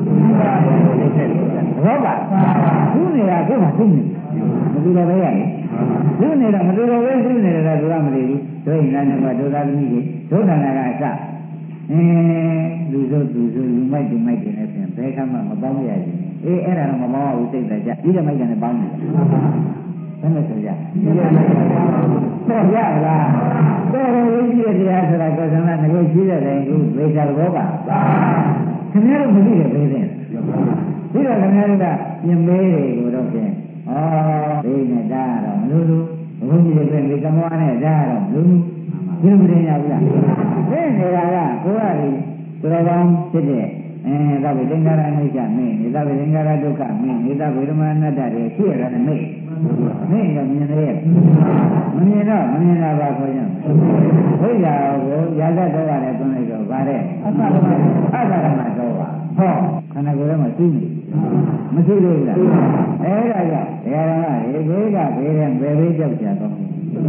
ဟုတ်ပါသူ့နေတာကိုယ်ကသူ့နေမသူတော်ဘေးရလေသူ့နေတာမသူတော်ဘေးသူ့နေတာသူကမသိဘူးတို့ရင်လည်းကဒုသာသမီးကြီးဒုက္ခနာကအစအင်းလူစုလူစုလူမိုက်ဒီမိုက်တွေနဲ့ပြန်ဘယ်ကမှမပေါင်းရရင်အေးအဲ့ဒါတော့မပေါင်းဘူးစိတ်တကြဒီကမိုက်ကလည်းပေါင်းတယ်ဘယ်နဲ့ဆိုကြတော့ရလားတော်တော်ဝိကြီးရဲ့တရားဆိုတာကောသနာငကိုရှိတဲ့တိုင်ကိုဝိချာဘောပါခင်ဗျားတို့မသိတဲ့ဘေးတဲ့ဒီတော့ခင်ဗျားတို့ကပြင်မေးတွေကိုတော့ဖြင့်ဩဘေးနဲ့တားတော့မလို့လို့ဘုန်းကြီးတွေပြန်ဒီကမောနဲ့တားတော့မလို့ဒီလိုမတင်ရဘူးလားသိနေတာကကိုယ်ကဒီသူတော်ကောင်းဖြစ်တဲ့အဲဒါပဲသင်္ခါရအိဋ္ဌမင်းနေဒါပဲသင်္ခါရဒုက္ခမင်းနေဒါဗေဒမအနတ္တတွေရှိရတာနဲ့နေကမြင်တယ်မမြင်တော့မမြင်တာပါခေါ်ကြဝိဇ္ဇာကိုရာဇတ်တော့ရတယ်တွန်းလိုက်တော့ဗါတဲ့အသရမအသရမတော့ပါဟောခန္ဓာကိုယ်ထဲမှာသိနေမသိလို့လားအဲဒါကြောင့်ဘယ်ရမလဲဘေးကဘေးတဲ့ဘယ်ဘေးကြောက်ကြတော့မ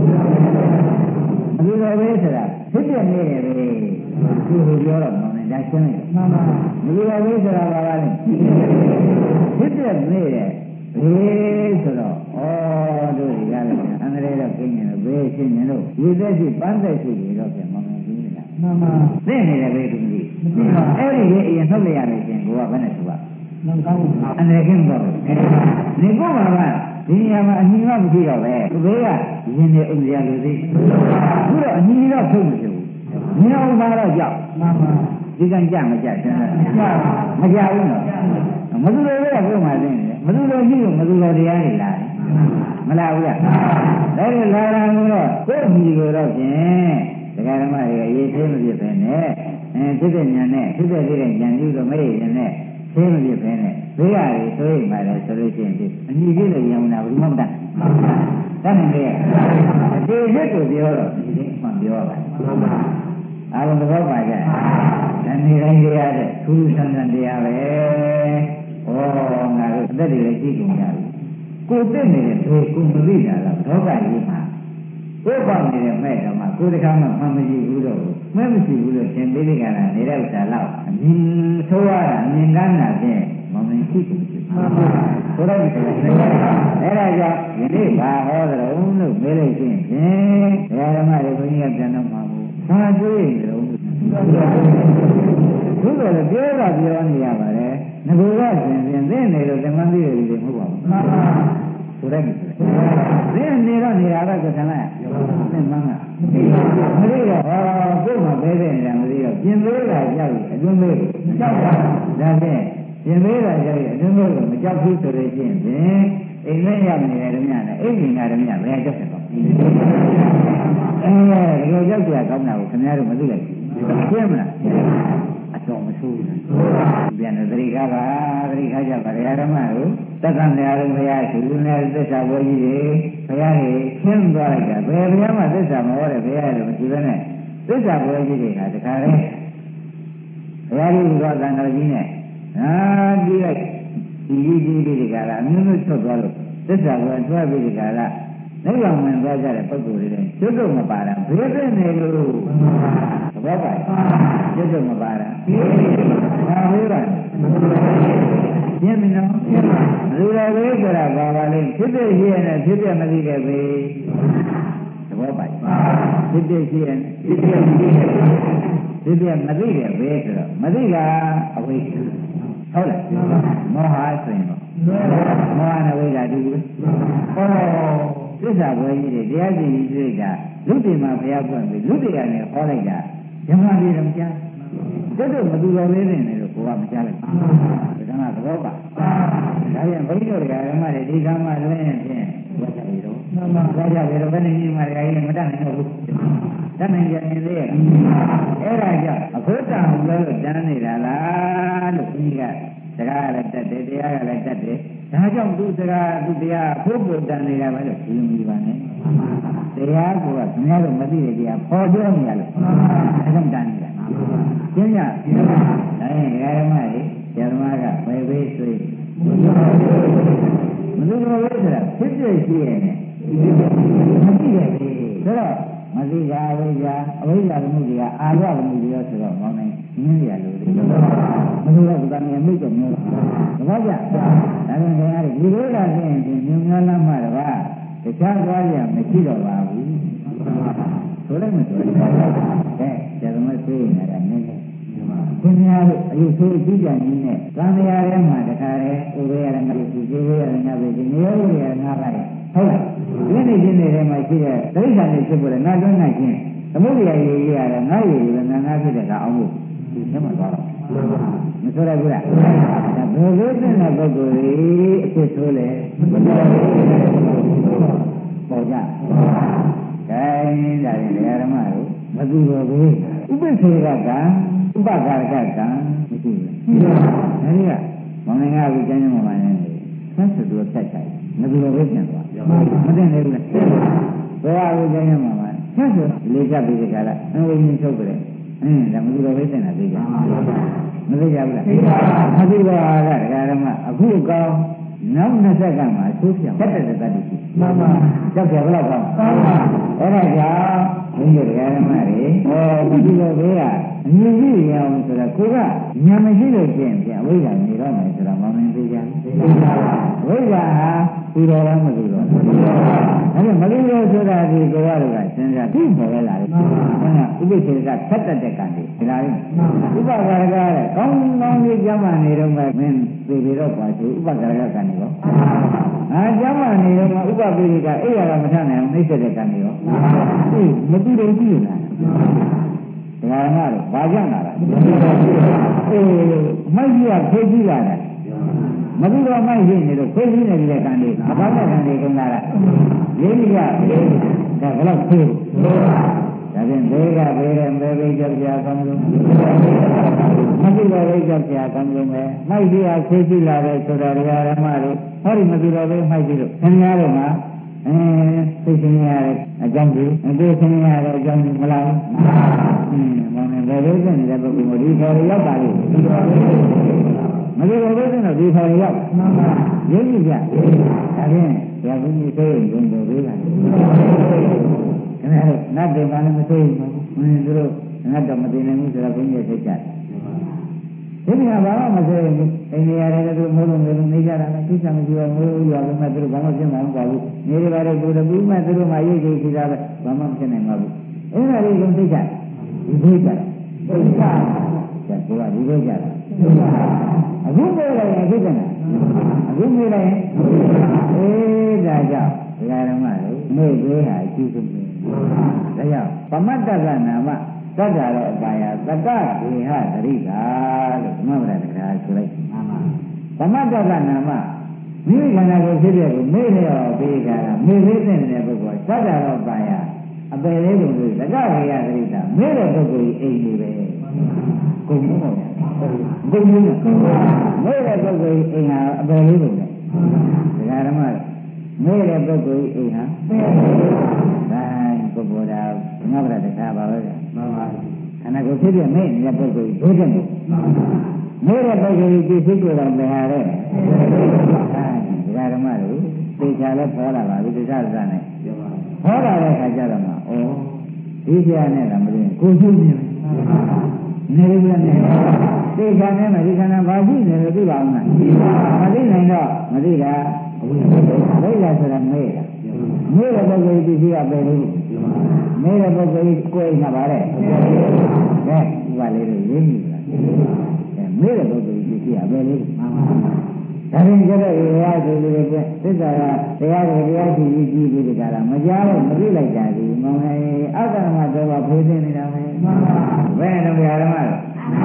သိတော့ဘေးဆိုတာဖြစ်ပြနေတယ်ပဲသူဟိုပြောတော့မှန်တယ်ဒါရှင်းလိုက်မှန်ပါမသိတော့ဘေးဆိုတာဘာလဲဖြစ်ပြနေတယ်ဘေးဆိုတော့ဩတို့ဒီကလည်းအန္တရာယ်တော့ကျင်းနေလို့ဘေးရှင်းနေလို့ဒီသက်ရှိပန်းသက်ရှိနေတော့ပြန်မမှန်ဘူးလားမှန်ပါသိနေတယ်ဘေးသူမသိအဲ့ဒီကြီးအရင်နှုတ်လိုက်ရလို့ရှင်ကိုကဘယ်နဲ့သူကလုံးကောင်းအန္တရာယ်ကင်းတော့နေကိုပါပါဒီနေရာမှာအညီမမရှိတော့ပဲသူဘေးကရင်နေအိမ်ရလို့သိအခုတော့အညီတော့ထုတ်မဖြစ်ဘူးမြင်အောင်သာတော့ကြောက်မှန်ပါဒီကံကြမကြစမ်းမကြဘူးနော်မသူလိုပဲကိုယ်မှသိနေတယ်မသူလိုရှိလို့မသူလိုတရားတွေလာတယ်မလာဘူးလားဒါတွေလာတာကတော့ကိုယ်ညီကိုတော့ဖြင့်ဒကာဓမ္မတွေအရေးသေးမဖြစ်ပဲနဲ့အဲဖြစ်တဲ့ဉာဏ်နဲ့ဖြစ်တဲ့လေးတဲ့ဉာဏ်ကြီးတော့မရရင်နဲ့သေးမဖြစ်ပဲနဲ့ဘေးရည်ဆိုရင်ပါလေဆိုလို့ရှိရင်ဒီအညီကြီးလို့ယုံတာဘယ်မှမတတ်တတ်နိုင်လေအသေးရက်ကိုပြောတော့ဒီလေးမှပြောပါအားလုံးသဘောပါကြ။ဒီတိုင်းတရားတဲ့ထူးဆန်းဆန်းတရားပဲ။ဩငါတို့အသက်တွေလည်းကြည့်ကြရပြီ။ကိုသိနေတဲ့ဒုကိုမသိတာတော့ဒေါကကြီးမှာကိုပေါ့နေတဲ့မဲ့တော့မှကိုတခါမှမှမရှိဘူးတော့မဲ့မရှိဘူးလို့သင်ပေးတဲ့ကလာနေတဲ့ဥစ္စာတော့အမြင်ဆိုးရတာအမြင်ကန်းတာဖြင့်မမင်းရှိဘူး။ဆိုတော့ဒီအဲ့ဒါကြောင့်ဒီနေ့ဘာဟောကြတော့လို့မေးလိုက်ခြင်းဖြင့်ဓမ္မတွေဘုန်းကြီးကပြန်တော့မှာဘာတွေ့နေတော့ဘုရားလည်းပြောတာပြောနေရပါတယ်ငကူကရှင်ရှင်သိနေလို့ဓမ္မသိရည်တွေမဟုတ်ပါဘူးမှန်ပါဆိုတဲ့သိနေတော့နေတာကသင်လိုက်သင်မှန်းကမသိတော့ဟောကိုယ်မှပဲတဲ့နေတယ်မသိတော့ပြင်သေးတာကြောက်ရင်အတွင်းသေးကြောက်တာဒါဖြင့်ပြင်သေးတာကြောက်ရင်အတွင်းသေးကိုမကြောက်ဘူးဆိုလို့ရှိရင်ဖြင့်အိမ်လေးရောက်နေတယ်ဓမ္မနဲ့အိမ်ကြီးကဓမ္မဘယ်ကြောက်တယ်ပေါ့အဲဒီလိုကြောက်ကြကောင်းတာကိုခင်ဗျားတို့မသိလိုက်ဘူးရှင်းမလားအတော်မဆိုးဘူးပြန်တော့သတိကားပါသတိကားကြပါရဓမ္မတို့တက္ကံတရားဘုရားရှင်လူနဲ့သစ္စာဘုရားကြီးတွေဘုရားကြီးရှင်းသွားလိုက်တာဘယ်ဘုရားမှသစ္စာမဟောတဲ့ဘုရားလည်းမရှိဘဲနဲ့သစ္စာဘုရားကြီးတွေကတခါလေဘုရားကြီးကသံဃာကြီးနဲ့ဟာပြီးလိုက်ဒီကြီးကြီးတွေကလည်းအမျိုးမျိုးထွက်သွားလို့သစ္စာဘုရားတွဲပြီးဒီကလာနိဗ္ဗာန်ဝင်သွားကြတဲ့ပုဂ္ဂိုလ်တွေကျွတ်တော့မပါတာဘယ်သိနေလို့သဘောပါကျွတ်တော့မပါတာဒါဟိုးတာရှင်းပြီနော်လူတော်ပဲဆိုတာဘာပါလဲဖြစ်ဖြစ်ရှိရနဲ့ဖြစ်ဖြစ်မသိတဲ့ပဲသဘောပါဖြစ်ဖြစ်ရှိရနဲ့ဖြစ်ဖြစ်မသိတဲ့ဖြစ်ဖြစ်မသိတဲ့ပဲဆိုတော့မသိတာအဝိဇ္ဇာဟုတ်လားမောဟဆိုရင်တော့မောဟနဲ့ဝိဇ္ဇာတူဘူးဟောသစ္စာဘွယ်ကြီးတွေတရားစီရင်တွေ့တာလူတွေမှာဘုရားပွင့်ပြီလူတွေကနေဟောလိုက်တာဓမ္မတွေတော့ကြားတို့တို့မတူတော်လေးနေတယ်လို့ကိုကမကြားလိုက်ဘူးဒါကသဘောပါဒါပြန်ဘုရားတွေကဓမ္မတွေဒီကမှလွှဲရင်ဖြင့်ဘုရားကြီးတော့မှန်ပါဘုရားကြီးတော့ဘယ်နည်းမှတရားကြီးမတတ်နိုင်တော့ဘူးတတ်နိုင်ကြရင်လေအဲ့ဒါကြောင့်အဖို့တောင်လို့တန်းနေတာလားလို့ဒီကစကားလည်းတတ်တယ်တရားကလည်းတတ်တယ်ဒါကြောင့်သူစကားသူတရားဖို့ဖို့တန်နေတာပဲလို့ဒီလိုမျိုးပါနဲ့တရားကခင်ဗျားတို့မသိတဲ့တရားပေါ်ပြောနေရလို့အဲဒါတန်နေတာကျင်းရဒါရင်ဓမ္မတွေဓမ္မကဘယ်ပဲဆိုမသိတော့လေဆိုတာဖြစ်ဖြစ်ရှိရနေမသိရဲ့လေဆိုတော့မသိတာဝိဇ္ဇာအဝိဇ္ဇာမှုတွေကအာရမှုတွေဆိုတော့မောင်းနေနင်းရလို့ဒီလိုမသိတော့ကံရမိတ်တော့မျိုးသဘောကျဒါနဲ့တရားတွေဒီလိုလာခြင်းဖြင့်ညွန်များလမ်းမှာတော့တခြားသွားရမရှိတော့ပါဘူးဆိုလိုက်မဆိုလိုက်ကဲဓမ္မသိနေတာနည်းနည်းခင်ဗျားတို့အယူဆိုးကြည့်ကြရင်းနဲ့သံဃာထဲမှာတခါလေဥပယရဏပိစီဝေယရဏပိစီနေရောရဏပါလေဟုတ်လားဒီနေ့ဒီနေ့ထဲမှာရှိတဲ့ဒိဋ္ဌာန်တွေဖြစ်ပေါ်တဲ့ငါတွန်းနိုင်ခြင်းသမုဒိယရေကြီးရတယ်ငါရေကြီးပဲငါငါဖြစ်တဲ့ကအောင်လို့ဒီထဲမှာသွားတော့မဆိုရဘူးလားဒါဘယ်လိုသိတဲ့ပုဂ္ဂိုလ်ကြီးအဖြစ်ဆိုးလဲပေါ်ကြခိုင်းကြတယ်ဓမ္မတို့မသူတော်ဘူးဥပ္ပစေကကံဥပကာရကကံမရှိဘူးဒါကြီးကမောင်ငယ်ကအခုကျမ်းကျမ်းမှာနေတယ်ဆက်စတူဖြတ်ချင်မသူတော်ပဲပြန်သွားမသိနေဘူးလားဘယ်ဟာကိုကြည့်ရမှာပါဆက်ဆိုလေးကြပြီးဒီကလာအဝိညာဉ်ချုပ်ကြတယ်အင်းဒါမလူတော်ပဲတင်တာသိကြမသိကြဘူးလားသိပါပါမသိပါကဒကာရမအခုကောင်းနောက်နှစ်ဆက်ကမှအချိုးပြောင်းတက်တဲ့တတ်ရှိမှန်ပါကြောက်ကြဘယ်လောက်ကောင်းမှန်ပါအဲ့ဒါကြောင့်ဘုန်းကြီးတရားဓမ္မတွေဟောဒီလိုဘေးကအမြင်ကြီးရအောင်ဆိုတော့ကိုကညာမရှိလို့ရှိရင်ပြန်ဝိဇ္ဇာနေတော့မယ်ဆိုတော့မောင်မင်းသိကြသိပါပါဝိဇ္ဇာဟာဒီတော်လားမသိတော့ဘူးအဲ့ဒါမသိလို့ဆိုတာဒီကိုရတော့ကစဉ်းစားပြီးပေါ်လာတယ်ဟုတ်လားဥပိ္ပစေကဖတ်တတ်တဲ့ကံတွေဒီလားဥပကာရကတဲ့ကောင်းကောင်းလေးကြမ်းမှနေတော့မှမင်းသိပြီတော့ပါသူဥပကာရကကံတွေရောအာကြမ်းမှနေတော့မှဥပပိရိကအဲ့ရကမထနိုင်အောင်နှိမ့်ဆက်တဲ့ကံတွေရောအေးမသိတော့ကြည့်လားဒါကငါတော့ဘာကြောင့်လာတာအေးမိုက်ကြီးကဖေးကြီးလာတာမသိတော့မိုက်ရှိနေလို့ဖေးကြီးနေတဲ့ကံတွေအပေါင်းတဲ့ကံတွေကုန်လာတာလေးကြီးကဒါဘယ်လောက်ဖေးဒါဖြင့်ဘေးကဘေးတဲ့ဘေးဘေးကြောက်ကြကောင်းလို့မသိတော့ဘေးကြောက်ကြကောင်းလို့ပဲမိုက်ကြီးကဖေးကြီးလာတဲ့ဆိုတာဓမ္မတွေဟောဒီမသိတော့ဘေးမိုက်ကြီးလို့ခင်ဗျားတို့မှာအဲသိစင်ရတဲ့အကြောင်းကြီးအသိစင်ရတဲ့အကြောင်းကြီးမလားอืมမောင်နေဘယ်လိုဖြစ်နေတဲ့ပုဂ္ဂိုလ်ကိုဒီခေါ်ရောက်ပါလိမ့်မလို့ဘယ်လိုဖြစ်နေဒီခေါ်ရောက်ရင်းကြည့်ကြဒါဖြင့်ဘုရားဘုန်းကြီးသိရင်ဘုံပေါ်ပေးတာခင်ဗျားတို့နတ်တွေကလည်းမသိဘူးသူတို့ငါတော့မသိနိုင်ဘူးဆိုတော့ဘုန်းကြီးသိကြတယ်ဒီကဘာမှမသိဘူးအိန္ဒိယတွေကသူမိုးလုံးလုံးနေကြတာလည်းသိချင်မရှိဘူးမိုးရွာလုံးမဲ့သူတို့ဘာမှဖြစ်မှာမဟုတ်ဘူးနေတွေပါတယ်သူတို့ပြီးမှသူတို့မှရိတ်ရိတ်ရှိတာပဲဘာမှမဖြစ်နိုင်ပါဘူးအဲ့ဒါလေးကိုသိကြဒီသိကြသိကြဒါကဒီသိကြတာအခုမေးလိုက်ရင်သိတယ်အခုမေးလိုက်ရင်အေးဒါကြောင့်ဒကာဓမ္မတို့မေးသေးဟာအကျဉ်းဆုံးပဲဒါကြောင့်ပမတ္တကနာမသတ္တရောအပါယသတ္တဒေဟသရိတာလို့ဓမ္မပဒတရားဆိုလိုက်မှန်ပါသမတ္တကနာမမိမိခန္ဓာကိုယ်ဖြစ်တဲ့ကိုမေ့လျော်ပေးကြတာမေ့သေးတဲ့ပုဂ္ဂိုလ်သတ္တရောပါယအပယ်လေးကိုသတ္တဒေဟသရိတာမေ့တဲ့ပုဂ္ဂိုလ်ကြီးအိမ်ကြီးပဲကုန်ဘူးပေါ့ကုန်ဘူးနဲ့မေ့တဲ့ပုဂ္ဂိုလ်ကြီးအိမ်ဟာအပယ်လေးကိုလေဒကာဓမ္မမေ့တဲ့ပုဂ္ဂိုလ်ကြီးအိမ်ဟာဒါပုဂ္ဂိုလ်တော်ဓမ္မပဒတရားပါပဲမှန်ပါခန္ဓာကိုယ်ဖြစ်ပြမေ့နေတဲ့ပုဂ္ဂိုလ်ကြီးဒုက္ခနဲ့မေ့တဲ့ပုဂ္ဂိုလ်ကြီးသိကိုယ်တော်ပြန်ရတဲ့ဒါဓမ္မတို့သိချာလဲပေါ်လာပါပြီသိချာစနဲ့ပေါ်လာတဲ့အခါကျတော့မှဩဒီဆရာနဲ့ကမလို့ကိုရှိနေတယ်နေရနေသိချာနဲ့မဒီခန္ဓာဘာရှိနေလို့သိပါအောင်လားမသိနိုင်တော့မသိတာဘိလာဆိုတာမေ့တာမေ့တဲ့ပုဂ္ဂိုလ်ကြီးသိကပဲလို့မေ့တဲ့ပုဂ္ဂိုလ်ကြီးကိုယ်မှာပါတဲ့ကဲဒီပါလေးတွေရင်းပြီလားမေ့တဲ့ပုဂ္ဂိုလ်ကြီးသိရပဲလေမှန်ပါဒါရင်ကျတော့ရေရဆိုလို့ပဲသစ္စာကတရားတွေတရားရှိပြီးကြည့်ပြီးကြတာမကြားလို့မသိလိုက်ကြဘူးမောင်ဟဲ့အောက်ကမှတော့ဖေးသိနေတာပဲမှန်ပါဘယ်တော့ဓမ္မတော့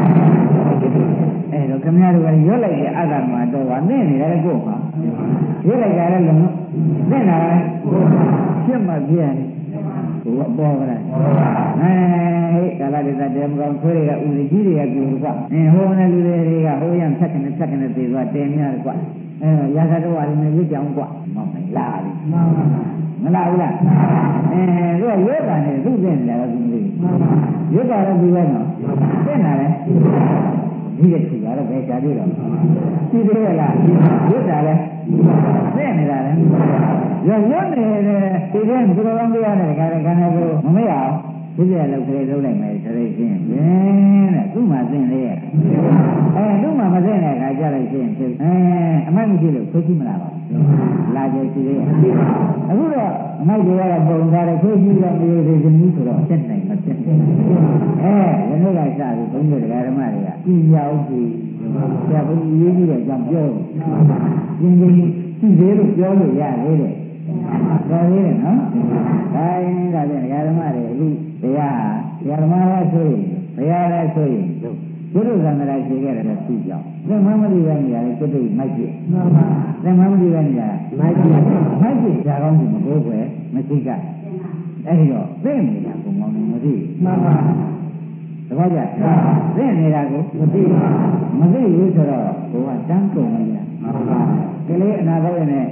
အဲ့တော့ခင်ဗျားတို့ကရွတ်လိုက်တဲ့အောက်ကမှတော့သိနေတယ်ကို့မှာရွတ်လိုက်ကြတယ်လို့သိနေတာလေဖြစ်မှပြရတယ်ကိုယ်အပေါ်ကလည်းအဲဟဲ့ကာလတည်းကတဲမကောင်းခွေးတွေကဥစီကြီးတွေကကြိုးကွာအင်းဟိုနဲ့လူတွေကဟိုရံဖြတ်ကနေဖြတ်ကနေပြေသွားတဲများကွာအဲရာဇတော်ဝါတွေနဲ့ရွတ်ကြောင်ကွာမောင်းလိုက်လာပြီမလာဘူးလားအဲသူကရွတ်တာနဲ့သူ့သိနေတယ်သူသိရွတ်တာလည်းဒီပဲနော်သိနေတယ်ဒီကချီရတော့ဘယ်ချာသေးတော့သိသေးရလားရွတ်တာလည်းသိနေတာလည်းရွတ်ရွတ်နေတယ်ဒီတဲ့ဘုရားကောင်းတရားနဲ့ခါခါနဲ့ကိုမမေ့အောင်ဒီပြလောက်ကလေးလုံးလိုက်မယ်ဆိုလို့ရှိရင်ဘင်းတဲ့သူ့မှာသိနေရအဲသူ့မှာမသိတဲ့အခါကြလိုက်ရှိရင်ဖြစ်အဲအမိုက်မရှိလို့ခွေးကြည့်မလားပါလာကြရှိသေးရဲ့အခုတော့အမိုက်တွေကတော့ပုံထားတယ်ခွေးကြည့်တော့မျိုးတွေရှင်ကြီးဆိုတော့ဖြစ်နိုင်မဖြစ်အဲဒီနေ့ကစပြီးဘုန်းကြီးတရားဓမ္မတွေကပြည်ရောက်ပြီဆရာဘုန်းကြီးရေးကြည့်တဲ့အကြောင်းပြောရင်းရင်းကြည့်သေးလို့ပြောလို့ရသေးတယ်တော်သေးတယ်နော်ဒါရင်ဒါပြန်ဓမ္မတွေအခုတရားဓမ္မရဆိုရင်ဘုရားလည်းဆိုရင်တို့တို့သံဃာရှိခဲ့တယ်လို့သိကြအောင်သင်္မမတိပဲနေရာလေစိတ်တိတ်မိုက်ကြည့်မှန်ပါသင်္မမတိပဲနေရာမိုက်ကြည့်မိုက်ကြည့်ဈာကောင်းကြီးမကိုးွယ်မရှိကအဲ့ဒီတော့သိနေတာကိုမောင်မသိမှန်ပါတပည့်ကြသိနေတာကိုမသိမသိဘူးဆိုတော့ဘုရားတန်းကုန်နေတာမှန်ပါကလေးအနာတော့နဲ့ဆ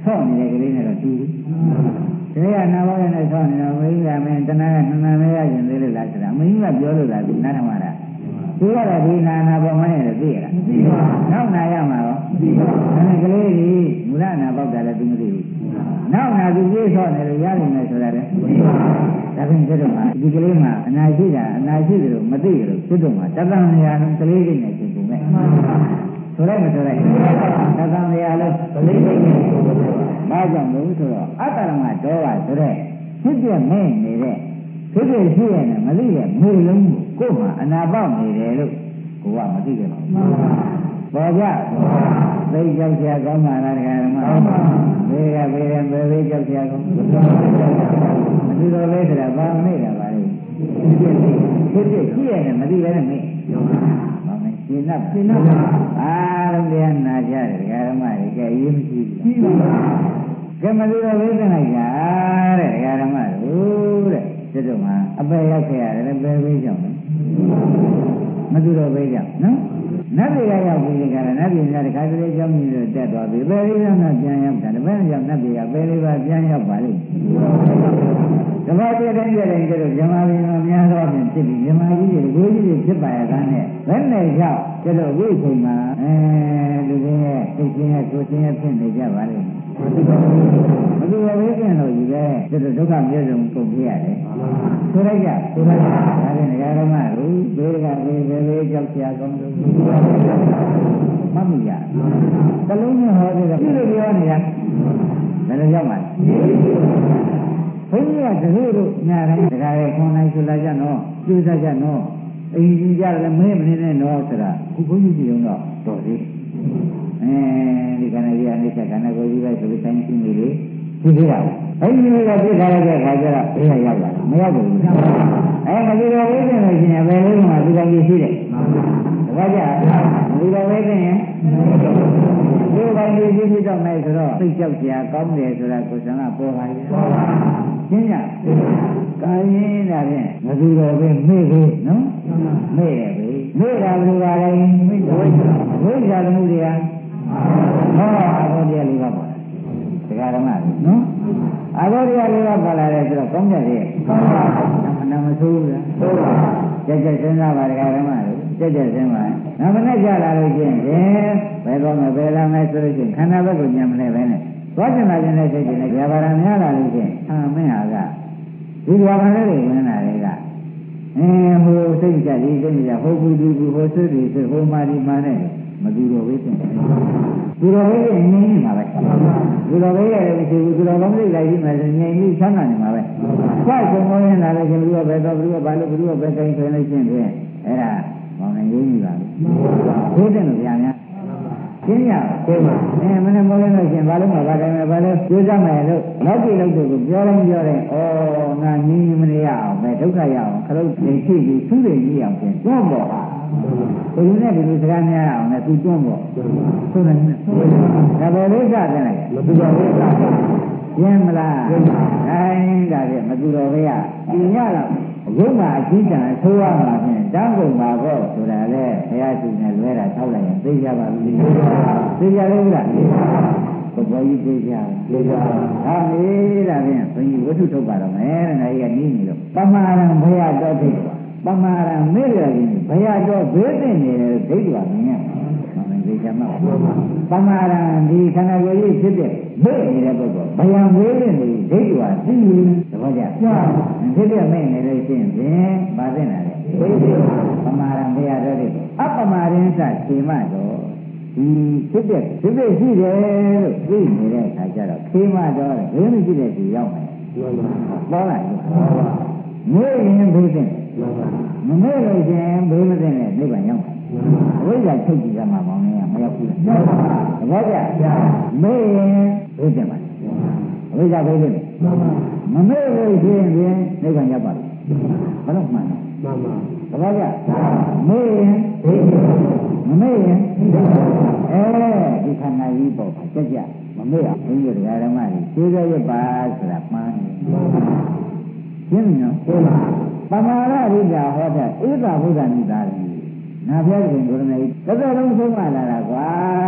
ဆော့နေတဲ့ကလေးနဲ့တော့တူတယ်။ဒါကနာဘောရနဲ့ဆော့နေတော့မင်းကမင်းတနာကနှနာမဲရရင်သေးလို့လားဆိုတာမင်းကပြောလို့လားဒီနားထမတာ။ဒီကတော့ဒီနာနာပေါ်မှလည်းသိရလား။မသိပါဘူး။နောက်နာရမှာရောမသိပါဘူး။ဒါနဲ့ကလေးကြီးမူလနာပေါက်တာလည်းသူမသိဘူး။နောက်နာသူပြေးဆော့နေလို့ရနိုင်မယ်ဆိုတာလည်းမသိပါဘူး။ဒါဖြင့်ကျွတ်တော့ဒီကလေးမှာအနာရှိတာအနာရှိတယ်လို့မသိကြလို့ကျွတ်တော့မှာတသံနေရာကလေးလေးနဲ့ရှင်ပုံမဲ့ဆိုလိုက်မဆိုလိုက်တသံနေရာလို့ကလေးလေးနဲ့ဘာကြောင့်လို့ဆိုတော့အတ္တရမတော်ပါဆိုတဲ့ဖြစ်ပြနေနေတဲ့ဖြစ်ပြရှိရတဲ့မသိတဲ့မေလုံးကိုကိုယ်မှာအနာပေါက်နေတယ်လို့ကိုကမသိကြပါဘူးပေါ်ကြသိကြောက်ရကောင်းပါလားတရားဓမ္မဘေးကဘေးရင်ဘေးဘေးကြောက်ရကောင်းမသိတော့လေဆိုတာဘာမနေတာပါလဲဖြစ်ဖြစ်ရှိရတယ်မသိဘဲနဲ့မေ့ဘာမရှင်းတော့ရှင်းတော့အားလုံးတရားနာကြတယ်တရားဓမ္မတွေကအေးမရှိဘူးကဲမသိတော့လေသင်လိုက်ကြတဲ့တရားဓမ္မတို့တဲ့ကျွတ်တော့မှာအပယ်ရောက်ခဲ့ရတယ်လည်းပဲဘေးကြောင့်မသိတော့ဘေးကြောင့်နော်နတ်ပြည်ကရောက်ပြီးကြတယ်နတ်ပြည်ကတခါတလေကြောင်းကြီးတော့တက်သွားပြီပဲလေးကပြန်ရောက်တာတပည့်ကြောင့်နတ်ပြည်ကပဲလေးပါပြန်ရောက်ပါလိမ့်တဘာပြတဲ့ပြတဲ့ကျတော့ဇမားပြည်မှာများတော့ပြန်ဖြစ်ပြီးဇမားကြီးတွေကိုကြီးတွေဖြစ်ပါရတာနဲ့ဘယ်နဲ့ရောက်ကျတော့ဝိချိန်မှာအဲလူတွေရဲ့သိချင်းရဲ့ကိုချင်းရဲ့ဖြစ်နေကြပါလိမ့်မသိပါဘူးမသိပါဘူးကျင်လို့ယူပဲကျတော့ဒုက္ခမျိုးစုံကုန်ပြရတယ်ဆိုလိုက်ကြဆိုလိုက်ဒါနဲ့ဒကာဓမ္မတို့ဘေးကဘေးဘေးလေးကြောက်ကြကောင်းလို့မမရတလုံးနဲ့ဟောတယ်ပြည့်လို့ပြောနေတာဘယ်လိုရောက်မှာဘုန်းကြီးကတကယ်လို့ညာတိုင်းဒကာရဲ့ခွန်နိုင်ဆိုလာကြနော်ကျူးစားကြနော်အင်းကြီးကြတယ်မဲမနေနဲ့နော်ဆိုတာခုဘုန်းကြီးကြည့်အောင်တော့တော်သေးအဲဒီကနေ့ရအိဋ္ဌကဏ္ဍကိုကြီးပဲဆိုပြီးတိုင်းရှင်းနေလေကြည့်ကြရအောင်အဲဒီလိုကပြစ်ထားရတဲ့ခါကျတော့ဘေးကရောက်လာမရောက်ဘူးအဲမဒီလိုဝိသေလို့ရှိရင်ဘယ်လိုမှဒီကောင်ကြီးရှိတယ်ဒါကြမဒီလိုဝိသေရင်ဒီကောင်ကြီးရှိပြီးတော့မယ်ဆိုတော့သိကြောက်ကြကောင်းတယ်ဆိုတာကိုယ်ကပေါ်ပါရဲ့ရှင်းကြကာယင်းတာဖြင့်မဒီလိုပဲမေ့ပြီနော်မေ့တယ်ပြီမေ့တာဘယ်လိုပါလဲဝိဇ္ဇာမှုတွေကဟောအဘောတရားလေးပါပါတရားဓမ္မနော်အဘောတရားလေးပါပါလာတယ်ဆိုတော့ကောင်းကြရဲ့ကောင်းပါအနာမဆိုးဘူးလားဆိုးပါကြက်ကြက်စဉ်းစားပါတရားဓမ္မတွေကြက်ကြက်စဉ်းပါနာမနဲ့ကြလာလို့ချင်းဘယ်တော့မှဘယ်လာမယ်ဆိုလို့ချင်းခန္ဓာဘက်ကိုညံမလဲပဲနဲ့သွားကျင်လာခြင်းနဲ့စိတ်ချင်းနဲ့ကြာပါရများလာလို့ချင်းအာမင်းဟာကဒီဘာကလေးတွေဝင်လာတယ်ကအင်းဟိုစိတ်ကြက်လေးစိတ်ကြဟိုဘူးဒီဘူးဟိုဆွဒီဆွဟိုမာဒီမာနဲ့မသူတော်ဝိသင်သူတော်ဝိရဲ့ငြိမ်းနေမှာပဲသူတော်ဝိရဲ့လည်းမရှိဘူးသူတော်ကောင်းလေးလိုက်ပြီးမှဆိုငြိမ်းပြီးချမ်းသာနေမှာပဲဆက်ဆုံးမရင်းလာလို့ကျဘုရားပဲတော့ဘုရားဘာလို့ဘုရားပဲတိုင်းဆိုလို့ရှိရင်ဖြင့်အဲ့ဒါမောင်နေရင်းကြီးပါလေဝိသင်လို့ဗျာများရှင်းရရှင်းပါအဲမနေ့မောင်းလို့ရှိရင်ဘာလို့မဘာတိုင်းပဲဘာလို့ကျိုးစားမယ်လို့နောက်ကြည့်လို့သူပြောလိုက်ပြောတယ်ဩငါငြိမ်းမနေရအောင်ပဲဒုက္ခရအောင်ခလုတ်နေရှိပြီးသူ့တွေကြီးအောင်ဖြင့်တွန်းပေါ်ဟာဘယ်လိုနဲ့ဒီလိုစကားများအောင်လဲသူတွန်းပေါ်ဆိုနေတယ်ဒါပဲလေးစားတယ်လိုက်မတူတော်လေးစားရှင်းမလားအဲဒါဖြင့်မတူတော်လေးကဒီညတော့ရုပ်မှာအကြီးတန်းဆိုးရမှာဖြင့်တောင်းကုန်ပါပေါ့ဆိုတာလေဘုရားရှင်နဲ့လွဲတာထောက်လိုက်ရင်သိကြပါပြီသိကြလို့လားဘုရားကြီးသိကြသိကြဟာလေဒါဖြင့်ဘုန်းကြီးဝတ္ထုထုတ်ပါတော့မယ်တဲ့ငါကြီးကနီးနေလို့ပမာရံဘုရားတော်သိပါပမာရံမေ့ရရင်ဘုရားတော်ဘေးသိနေတယ်ဒိဋ္ဌိကမြင်ရမှာသိကြမှာပမာရံဒီခန္ဓာကိုယ်ကြီးဖြစ်တဲ့မေ့နေတဲ့ပုဂ္ဂိုလ်ဘုရားမေ့နေတယ်ဒိဋ္ဌိကသိနေတယ်သဘောကျဖြစ်တဲ့မေ့နေလို့ရှိရင်ဖြင့်ဗာသိနေတယ်ဒိဋ္ဌိပမာရံဘုရားတော်သိအပမာရင်စခြေမတော်ဒီဖြစ်တဲ့ဖြစ်တဲ့ရှိတယ်လို့သိနေတဲ့အခါကျတော့ခေမတော်ဘယ်မရှိတဲ့ဒီရောက်မယ်ပေါ်လာပြီမေ့ရင်ဘေးသိမမေ့လို့ရှင်ဘေးမသိနဲ့နိဗ္ဗာန်ရောက်ဝိဇ္ဇာချုပ်ကြည့်ရမှာမောင်နေရမရောက်ဘူးသဘောကျမေ့ရင်ဘေးသိမှာဝိဇ္ဇာဘေးသိမမေ့လို့ရှင်ဖြင့်နိဗ္ဗာန်ရောက်ပါလိမ့်ဘယ်တော့မှန်မှန်ပါသဘောကျမေ့ရင်ဘေးသိမမေ့ရင်အဲဒီခန္ဓာကြီးပေါ့ကြက်ကြမမေ့အောင်ဘုရားတရားဓမ္မတွေသိကြရပါဆိုတာမှန်ရှင်းပြီနော်ရှင်းပါပမာရရိတာဟောတဲ့ဧကဘုဒ္ဓနိသားရီနာဖျားရှင်ကိုရမေသစ္စာလုံးဆုံးမလာတာကွာတဲ့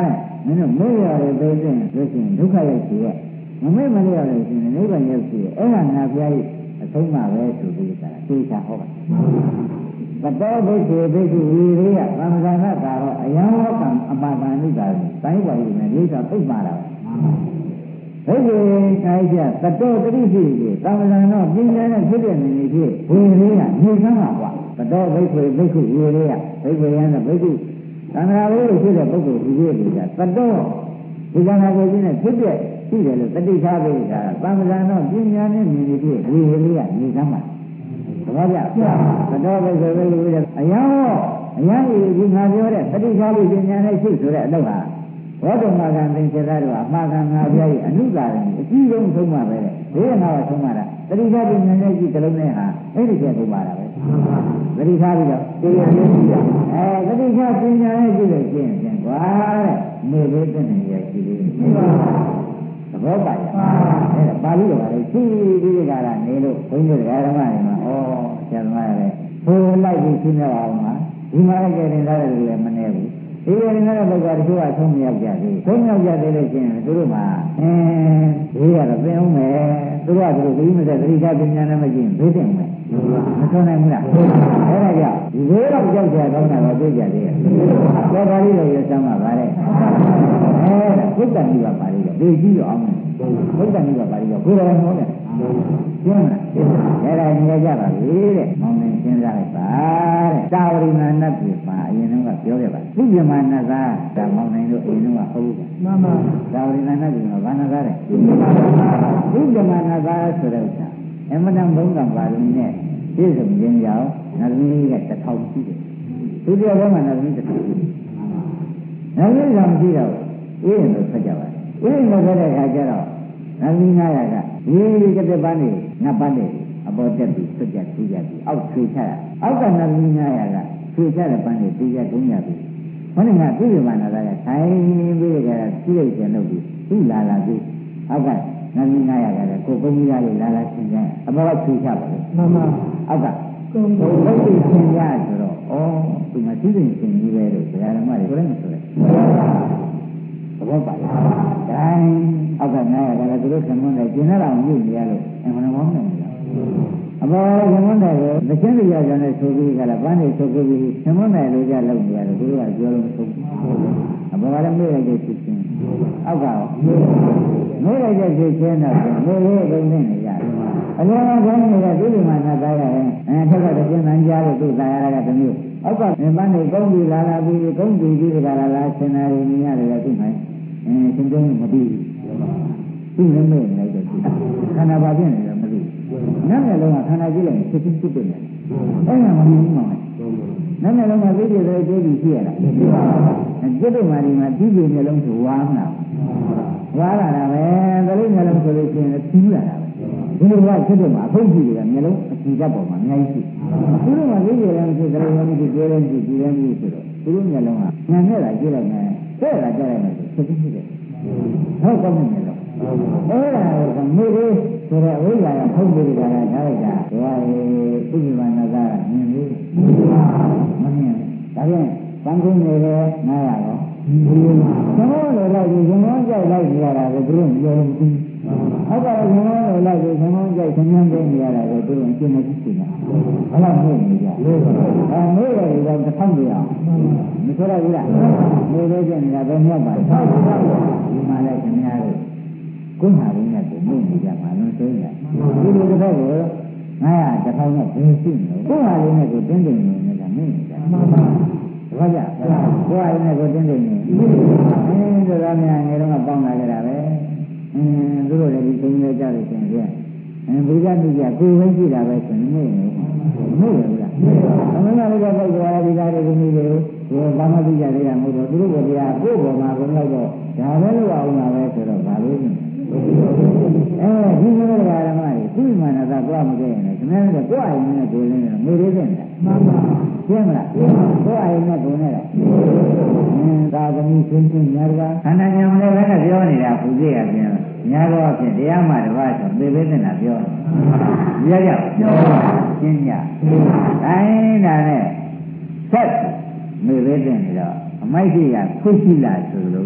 မင်းတို့မေ့ရတယ်သိသိလို့ရှိရင်ဒုက္ခရောက်စီရဲ့မမေ့မလျော်လို့ရှိရင်နိဗ္ဗာန်ရောက်စီရဲ့အဲ့ဒါငါဘုရားကြီးအဆုံးမပဲဆိုပြီးတာသိချဟောပါဘတောဘိက္ခေဘိက္ခုဝီရိယသံဃာနာတာရောအယံဝကံအပါဒာနိတာတိုင်းဝါရီနဲ့လေးစားသိပါတာဘိက္ခေဆိုင်ကြသတောတတိရှိကြီးသံဃာနောပညာနဲ့ဖြစ်တဲ့နေနေဖြစ်ဝီရိယနေစမ်းပါကွာဘတောဘိက္ခေဘိက္ခုဝီရိယဘိက္ခေယံနဲ့ဘိက္ခုသံဃာလေးကိုဖြစ်တဲ့ပုဂ္ဂိုလ်ဒီလိုတွေကသတောဒီကံနာကိုကြီးနဲ့ဖြစ်တဲ့ရှိတယ်လို့တတိထားပေးတာသံဃာနောပညာနဲ့နေနေဖြစ်ဝီရိယနေစမ်းပါဘာကြသတော်ပဲဆိုလို့အယံအယံဒီငါပြောတဲ့ပဋိဌာလိပညာနဲ့ရှိဆိုတဲ့အလုပ်ဟာဘောဓမကံသင်္ကေတတို့အမှားကံငါပြရဲ့အနုသာရဏအကြီးဆုံးဆုံးမှာပဲဘေးငါကဆုံးမှာတာပဋိဌာပညာနဲ့ရှိတလုံးနဲ့ဟာအဲ့ဒီကျဆုံးမှာတာပဲပဋိဌာပြီးတော့တရားရရှိတာအဲပဋိဌာပညာနဲ့ရှိလို့ရှင်းရှင်းကွာတဲ့နေလေးတဲ့နေရရှိသေးတယ်ဘောပါရအဲ့ဒါပါဠိတော်ကလည်းရှိပြီးကြတာနေလို့ဘုန်းကြီးတို့ဓမ္မတွေမှာဩဆရာသမားတွေဘိုးလိုက်ပြီးရှင်းရအောင်မှာဒီမှာလည်းကြင်ထားတယ်လည်းမနေဘူးဒီကြင်ထားတဲ့ပုဂ္ဂိုလ်ကတချို့ကဆုံးမရောက်ကြသေးဆုံးမရောက်ကြသေးလို့ရှိရင်သူတို့မှာအင်းဒီကတော့သင်အောင်မယ်သူတို့ကသူတို့ဒီမစက်သတိထားပညာနဲ့မကျင့်ဘေးတင်မယ်မဆုံးနိုင်ဘူးလားအဲ့ဒါကြောင့်ဒီဘေးတော့ကြောက်ကြကောင်းတာတော့သိကြသေးရဲ့ဘောပါဠိတော်ရစမ်းမှာဗါတဲ့အဲ့ဒါဘုဒ္ဓမြတ်ပါဠိတော်ဒီကြည့်ရအောင်ဘုဒ္ဓမြတ်ပါဠိတော်ကိုယ်တော်ဟောတယ်ရှင်းလားအဲ့ဒါနေကြပါလေတဲ့မောင်နေရှင်းစားလိုက်ပါတဲ့တာဝရိနာနတ်ပြည်မှာအရင်ကပြောခဲ့ပါသူပြမနတ်သားဒါမောင်နေတို့အရင်ကဟုတ်ဘူးမှန်ပါတာဝရိနာနတ်ပြည်မှာဘာနတ်သားတဲ့သူပြမနတ်သားဆိုတဲ့ဥစ္စာအမှန်တန်ဘုံကံပါလို့နဲ့ပြည့်စုံခြင်းကြောင့်နတ်သမီးကတစ်ထောင်ရှိတယ်သူတယောက်မှနတ်သမီးတစ်ထောင်ရှိတယ်နတ်သမီးကမရှိတော့အေးရင်တော့ဆက်ကြပါအေးရင်တော့ဆက်တဲ့အခါကျတော့နတ်သမီး၅ရာကဒီကတဲ့ပန်းနေငါပန်းနေအပေါ်တက်ပြီးဆွတ်ကြထူးကြပြီးအောက်ဆွေချရအောက်ကနတ်သမီး၅ရာကဆွေချတဲ့ပန်းနေတီးကြတုံးကြပြီးဘယ်နဲ့ကသူ့ပြမနာသားကထိုင်ပြီးကြတာပြည့်ကျင်လို့ပြီးသူ့လာလာပြီးအောက်ကနတ်သမီး၅ရာကလည်းကိုကုန်းကြီးလေးလာလာရှင်းကြအပေါ်ကဆွေချပါလေမှန်ပါအောက်ကကိုယ်လုံးပြီးရှင်းကြဆိုတော့ဩဒီမှာသိသိရှင်ကြီးပဲလို့ဒကာဓမ္မတွေပြောလိုက်ဆိုတယ်ဘောပါလားတိုင်းအောက်ကနားရကလည်းသူတို့ခမွန်းတယ်ကျင်လာအောင်ပြုနေရလို့အမှန်တော့မဟုတ်ဘူးအပေါ်ခမွန်းတယ်ကိုသချင်းတရားကြောင့်လည်းဆိုပြီးကြလားပန်းနေဆိုပြီးခမွန်းတယ်လို့ကြလုပ်နေရတယ်သူတို့ကပြောလို့မဆုံးဘူးအပေါ်ကလည်းမေ့လိုက်တဲ့ဖြစ်ချင်းအောက်ကရောမေ့လိုက်တဲ့ဖြစ်ချင်းတော့မေ့ရဲ့ကုန်နေနေရတယ်အလုံးစုံဘုန်းကြီးကဒီလိုမှနားသားရတယ်အဲထက်ကတည်းကသင်ကြားလို့သူ့သားရတာကတမျိုးအောက်ကပန်းနေကုန်းပြီးလာလာပြီးကုန်းပြီးပြီးကြလာလာဆင်နာရင်းနေရတယ်သူ့မှာအဲသင်္ကြန်မပြီးဘူးသူ့လည်းမေ့လိုက်တဲ့သူခန္ဓာပါပြည့်နေတယ်မသိဘူးနားနဲ့လုံးကခန္ဓာကြည့်လိုက်ဖြစ်ဖြစ်ဖြစ်နေတယ်အဲ့ဒါမမြင်ဘူးမှာနားနဲ့လုံးကသိတယ်ဆိုသိပြီးရှိရတာจิตတို့မှာဒီမှာပြီးပြီးနှလုံးဆိုဝါမှာဝါလာတာပဲသတိနှလုံးဆိုလို့ရှိရင်ပြီးလာတာပဲဒီလိုကဖြစ်တယ်မှာအဖို့ကြီးတွေကနှလုံးအကြည့်တတ်ပေါ်မှာအများကြီးရှိသူတို့ကသိတယ်လည်းမရှိသတိလည်းမရှိကြဲလည်းမရှိကြည်လည်းမရှိဆိုတော့သူတို့နှလုံးကညာနဲ့လာကြည့်လိုက်မယ်တဲ့လာကြလိုက်မယ်ဖြစ်ဖြစ်ဖြစ်တယ်ဟုတ်ကောင်းနေတယ်အဲ့ဒါကမေလေးဆိုတော့ဝိဇ္ဇာကဖုံးပြီးကြတာထားလိုက်တာဒီဟာသူ့ဒီမှာနာကမြင်လို့မမြင်ဒါပြန်ဘန်းကုန်းနေတယ်နားရတော့ဇမောလိုလိုက်ပြီးဇမောကြိုက်လိုက်နေရတာကိုသူတို့မပြောလို့ဘူးဟုတ်ကဲ့ဇမောလိုလိုက်ပြီးဇမောကြိုက်ဆင်းရဲနေရတာကိုသူတို့အကျဉ်းမရှိဘူးဘာလို့မို့နေကြအဲမို့ရတယ်တော့တစ်ထောင်ပြအောင်မဆိုရဘူးလားမို့လို့ကျနေတာပဲမြောက်ပါဒီမှာလည်းခင်ဗျားတို့ကိုယ်ဟာရင်းနဲ့ကိုမို့နေကြမှာလုံးသိနေဒီလိုတစ်ဖက်ကိုငါးရာတစ်ထောင်နဲ့ဘယ်ရှိနေကိုယ်ဟာရင်းနဲ့ကိုတင်းတင်းနေနေတာမင်းနေတာဘာကြကိုယ်ဟာရင်းနဲ့ကိုတင်းတင်းနေအင်းတို့သားများငယ်တော့ကပေါင်းလာကြတာပဲအင်းသူတို့လည်းဒီသိနေကြလို့ရှင်ပြန်အင်းဘုရားမြတ်ကိုယ်ပဲရှိတာပဲဆိုနေနေမို့ရဘူးလားအမှန်တရားတွေကပုဂ္ဂိုလ်အားဒီသားတွေကိုနေတယ်ဒီဘာမှသိကြသေးတာမဟုတ်တော့သူတို့ကတရားကိုယ်ပေါ်မှာကိုယ်လိုက်တော့ဒါပဲလို့အောင်လာပဲဆိုတော့ဘာလို့အဲဒီလိုဓမ္မတွေသူ့မှန်တာသွားမကြရင်လည်းခင်ဗျားတို့ကိုယ်အိမ်နဲ့ကိုယ်လေးနဲ့မေးသေးတယ်မှန်ပါရှင်းမလားကိုယ်အိမ်နဲ့ကိုယ်နဲ့လားအင်းသာသမီရှင်းရှင်းညာကခန္ဓာဉာဏ်လည်းပဲနဲ့ပြောနေတာပူကြရပြန်ညာတော့ဖြင့်တရားမှတစ်ပါးဆိုသေသေးနဲ့ပြောတယ်ရရပြောရှင်းညတိုင်းတာနဲ့ဆက်မေးသေးတယ်နေတော့အမိုက်ကြီးကခွရှိလာဆိုလိုပဲ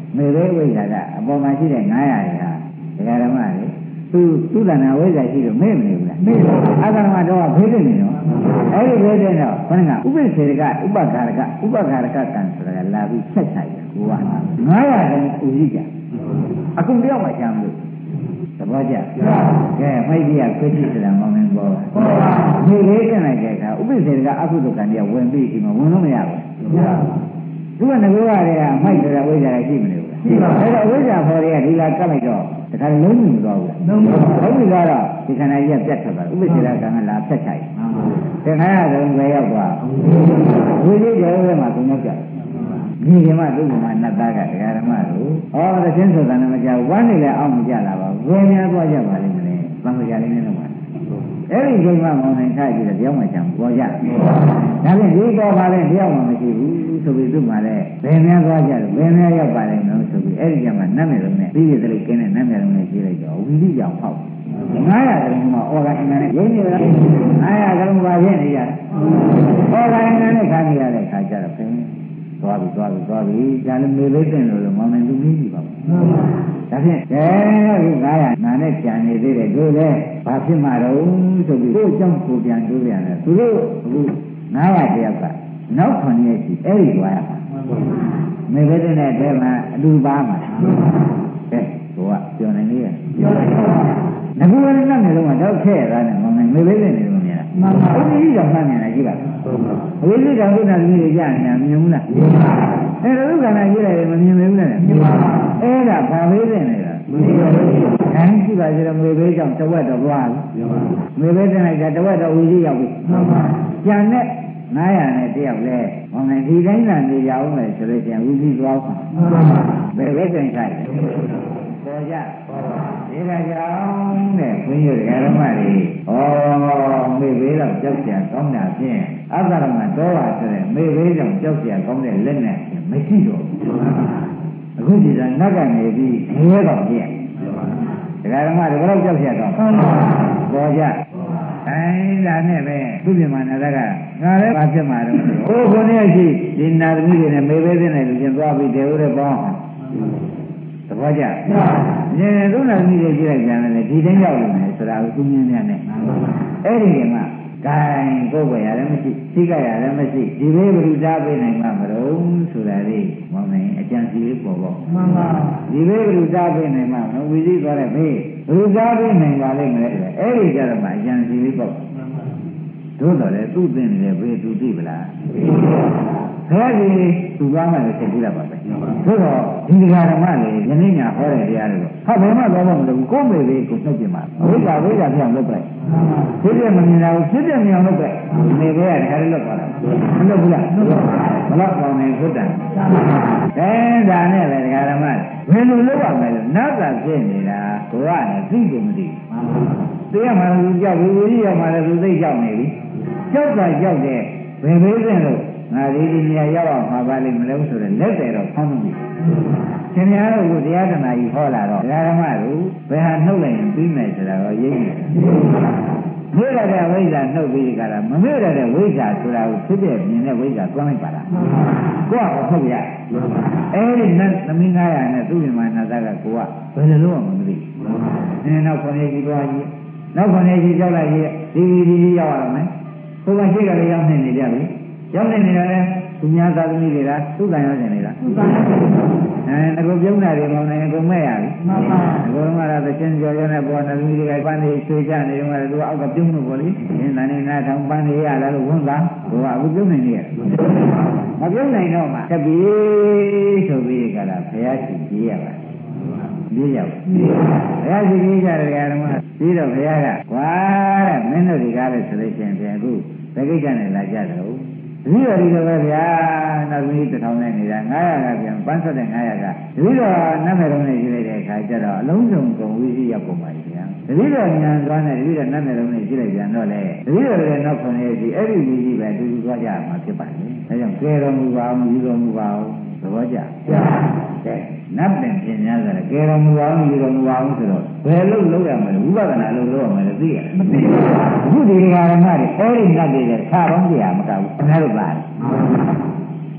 မေဘေးဝိဇ္ဇာကအပေါ်မှာရှိတဲ့ငါးရာတွေဟာဒကာဓမ္မတွေသူသူတဏ္ဍဝိဇ္ဇာရှိလို့မေ့မနေဘူးလားမေ့ပါဘူးအကရမတော့ဖေးတယ်နေတော့အဲ့ဒီဖေးတဲ့တော့ခဏကဥပိ္ပစေကဥပက္ခရကဥပက္ခရကကံဆိုတာလာပြီးဆက်ချရတယ်ကိုကငါးရာတုံးဥရှိကြအကုန်တယောက်မှချမ်းလို့သဘောကျကဲမိုက်ကြီးကခွေးကြည့်စရာမောင်းနေပေါ်ပါဒီလေးကျန်လိုက်တဲ့အခါဥပိ္ပစေကအကုသိုလ်ကံတွေကဝင်ပြီးဒီမှာဝင်လို့မရဘူးသူကငကိုးရတဲ့ကမိုက်တဲ့ဝိဇ္ဇာရှိမနေဘူးရှိပါဘူးအဲ့တော့ဝိဇ္ဇာခေါ်တွေကဒီလာကပ်လိုက်တော့တခါလုံးမြင်သွားဘူးလုံးမြင်တော့ဒီကတော့ဒီခန္ဓာကြီးကပြတ်ထွက်သွားဥပိ္ပစေကကံကလာဖြတ်ချိုက်တခါရတော့ဝယ်ရောက်သွားဝိဇ္ဇာကျော်ဝဲမှာသူနဲ့ကြဒီကမှသူ့မှာနတ်သားကတရားဓမ္မတို့ဩတခြင်းဆိုတာလည်းမကြောက်ဝမ်းနေလည်းအောက်မကြလာပါဘူးဝယ်များသွားကြပါလိမ့်မယ်ဘံကြလေးနဲ့တော့အဲ့ဒီချိန်မှမောင်နိုင်ခိုက်ပြီးတော့တရားမှချမ်းပေါ်ကြဒါဖြင့်ဒီပေါ်ပါလဲတရားမှမရှိဘူးဆိုပြီးသူ့မှာလဲဘယ်များသွားကြတယ်ဘယ်များရောက်ပါလိမ့်မယ်ဆိုပြီးအဲ့ဒီကျမှနတ်မယ်လုံးနဲ့ပြီးရတဲ့လိကင်းနဲ့နတ်မယ်လုံးနဲ့ပြေးလိုက်တော့ဝီလိကြောင့်ဖောက်ငါးရာကလေးမှာဩဃအင်္ဂါနဲ့ရင်းနေလားငါးရာကလေးမှာရင်းနေရတယ်ဩဃအင်္ဂါနဲ့ခါနေရတဲ့ခါကြတော့ဖင်းသွားပြီသွားပြီသွားပြီဒါလည်းမေလေးတင်လို့မောင်နိုင်သူမင်းကြီးပါဘူးဒါဖြင့်ကဲဒီငါးရာနာနဲ့ကြံနေသေးတယ်တို့လေဘာဖြစ်မှာတော့ဆိုပြီးကိုယ်ကြောင့်ကိုပြန်တွေးပြန်တယ်သူတို့အခုငါးရာတယောက်ကနောက်ခွန်ရဲ့ရှိအဲ့ဒီသွားရမှာမေလေးတင်တဲ့အဲမှာအလူပါမှာကဲကိုကပြောနိုင်လေပြောလိုက်ပါငကူရနဲ့နေတော့တော့ခဲ့ရတာနဲ့မောင်နိုင်မေလေးတင်နေလို့မြင်လားမှန်ပါဘူးဒီကြောင့်မှတ်နေတာကြည့်ပါဝိသိကံဥဒ္ဒသမီးတွေကြာနေတာမြင်ဘူးလားမြင်ပါဘူးအဲဒါဥက္ကဏကြီးတယ်မမြင်ဘူးလားမြင်ပါဘူးအဲ့ဒါဘာလေးတင်နေတာမမြင်ပါဘူးခိုင်းကြည့်ပါကြတော့မေဘေးကြောင့်တဝက်တော့သွားပြီမေဘေးတင်လိုက်တာတဝက်တော့ဝိသိရောက်ပြီမှန်ပါကျန်တဲ့ငါးရာနဲ့တယောက်လဲဟောမယ်ဒီတိုင်းသာနေကြအောင်မယ်ဆိုလို့ကျန်ဝိသိသွားပါမှန်ပါဘယ်ဘက်တင်ဆိုင်ပေါ်ကြဒီကကြောင့်တဲ့ဘုန်းကြီးဓမ္မတွေဩမေဘေးတော့ကြောက်ကြကောင်းတာဖြင့်အတ္တရမတော်ပါဆိုတဲ့မေဘေးကြောင့်ကြောက်ကြကောင်းတဲ့လက်နဲ့မရှိတော့ဘူးအခုဒီကနတ်ကနေပြီးရဲတော့ပြည့်ဒကာဓမ္မတွေဘယ်တော့ကြောက်ကြတော့ပေါ်ကြအဲဒါနဲ့ပဲသူပြမနာကငါလည်းဘာဖြစ်မှာတော့ဟိုခုနေ့ရှိဒီနာသမီးတွေနဲ့မေဘေးတွေနဲ့လူချင်းသွားပြီးတေဦးတဲ့ပေါင်းသဘောကျ။ညီတို့နာသမီးတွေကြည့်လိုက်ကြတယ်ဒီတိုင်းရောက်နေတယ်ဆိုတာကိုသူမြင်နေတယ်။အဲ့ဒီကမှဂိုင်းကိုယ်ပဲရတယ်မရှိသိကြရတယ်မရှိဒီလေးဘုရားပေးနိုင်မှာမလို့ဆိုတာလေးမောင်းနေအကြံစီလေးပေါ်ပေါ့မှန်ပါဒီလေးဘုရားပေးနိုင်မှာနော်ဝီကြီးသွားတဲ့ဘေးဘုရားပေးနိုင်ပါလိမ့်မယ်အဲ့ဒီကြတော့မှအကြံစီလေးပေါ့တို့တော့လေသူ့သိနေတယ်ဘေးသူသိပလားဘယ်ကြီးသူသွားမှလည်းသိကြတာပါပဲတို့တော့ဒီဓမ္မလေယနေ့ညဟောတဲ့တရားတွေဟာဘယ်မှတော့မလို့ကိုယ်မေလေးကိုနှုတ်ပြမှာဝိဇ္ဇာဝိဇ္ဇာပြောင်းလုပ်ပဲဖြစ်ပြမမြင်တာကိုဖြစ်ပြမြင်အောင်လုပ်ပဲနေပဲတခါလေးလွတ်သွားတာမလွတ်ဘူးလားမလွတ်ပါဘူးဘယ်တော့ကောင်းနေသုတ္တန်အဲဒါနဲ့ပဲဓမ္မဘယ်လိုလုပ်ရမလဲလို့နောက်ကဖြစ်နေတာကိုကလည်းသိကိုမသိဘူးတရားမှလည်းကြောက်ဘူးဝိရိယမှလည်းသူသိကြောက်နေပြီကြောက်တာကြောက်တဲ့ဘယ်ဘေးစင်လို့ငါဒီဒီနေရာရောက်အောင်မှာပါလိမ့်မလို့ဆိုတော့လက်တယ်တော့ဖောင်းမှုရှင်များတို့ကတရားဓမ္မကြီးဟောလာတော့ဓမ္မတို့ဘယ်ဟာနှုတ်လိုက်ရင်ပြီးမယ်ဆိုတာတော့ရိပ်နေမေ့ရတဲ့ဝိဇ္ဇာနှုတ်ပြီးကြတာမမေ့ရတဲ့ဝိဇ္ဇာဆိုတာကိုဖြစ်တဲ့မြင်တဲ့ဝိဇ္ဇာတွန်းလိုက်ပါလားကိုကဟုတ်ရအဲ့ဒီနတ်သမီးငါးရာနဲ့သူ့မြမနာသားကကိုကဘယ်လိုလုပ်အောင်မသိဘူးအဲနောက်ခေါင်းကြီးသွားကြီးနောက်ခေါင်းကြီးကြောက်လိုက်ကြီးဒီဒီဒီရောက်ရမယ်ကိုကရှိကလေးရောက်နေနေကြပြီရောက်နေနေတာလေသူများသာသမီတွေကသူ့ကံရောက်နေနေတာသူ့ကံအဲငါပြုံးတာတွေမောင်းနေကိုမဲ့ရပြီမှန်ပါအကုန်လုံးကတော့သချင်းကြော်ရတဲ့ပေါ်နေသမီတွေကပန်းနေဆွေးကြနေတော့သူကအောက်ကပြုံးလို့ပေါ့လေနင်းနိုင်နာထောင်ပန်းနေရလားလို့ဝန်တာကိုကအခုပြုံးနေနေရမပြုံးနိုင်တော့မှတပီးဆိုပြီးကြတာဘုရားရှင်ကြီးရပါပြေးရောက်ဘုရားရှင်ကြီးကြတယ်ဓမ္မပြီးတော့ဘုရားကကွာတဲ့မင်းတို့ဒီကားလဲဆိုလို့ရှိရင်ပြန်အခုဘယ်ကိစ္စနဲ့လာကြတော့ဒီလိုဒီလိုပဲဗျာနောက်ပြီးတစ်ထောင်နဲ့နေတာငါးရာကပြန်ပန်းဆက်တဲ့ငါးရာကဒီလိုနတ်မယ်လုံးနဲ့ရေးလိုက်တဲ့အခါကျတော့အလုံးစုံကုန်ဝိသိရောက်ကုန်ပါပြီဗျာဒီလိုဉာဏ်သွားနဲ့ဒီလိုနတ်မယ်လုံးနဲ့ရေးလိုက်ပြန်တော့လေဒီလိုလည်းနောက်ခွန်ရဲ့ဒီအဲ့ဒီဝိသိပဲတူတူသွားကြမှာဖြစ်ပါလေဒါကြောင့်ကဲတော်မူပါအောင်ယူတော်မူပါအောင်သဘောကျကဲနတ်ပင်ပြင်များဆိုတော့ကဲတော်မူပါအောင်ယူတော်မူပါအောင်ဆိုတော့ဘယ်လို့လုပ်ရမလဲဝိပဿနာလုပ်လို့ရမယ်သိရတယ်မသိဘူးအခုဒီဃာရမတွေအဲ့ဒီနတ်တွေလည်းခြားပေါင်းကြရမကဘူးခင်ဗျားတို့ပါတယ်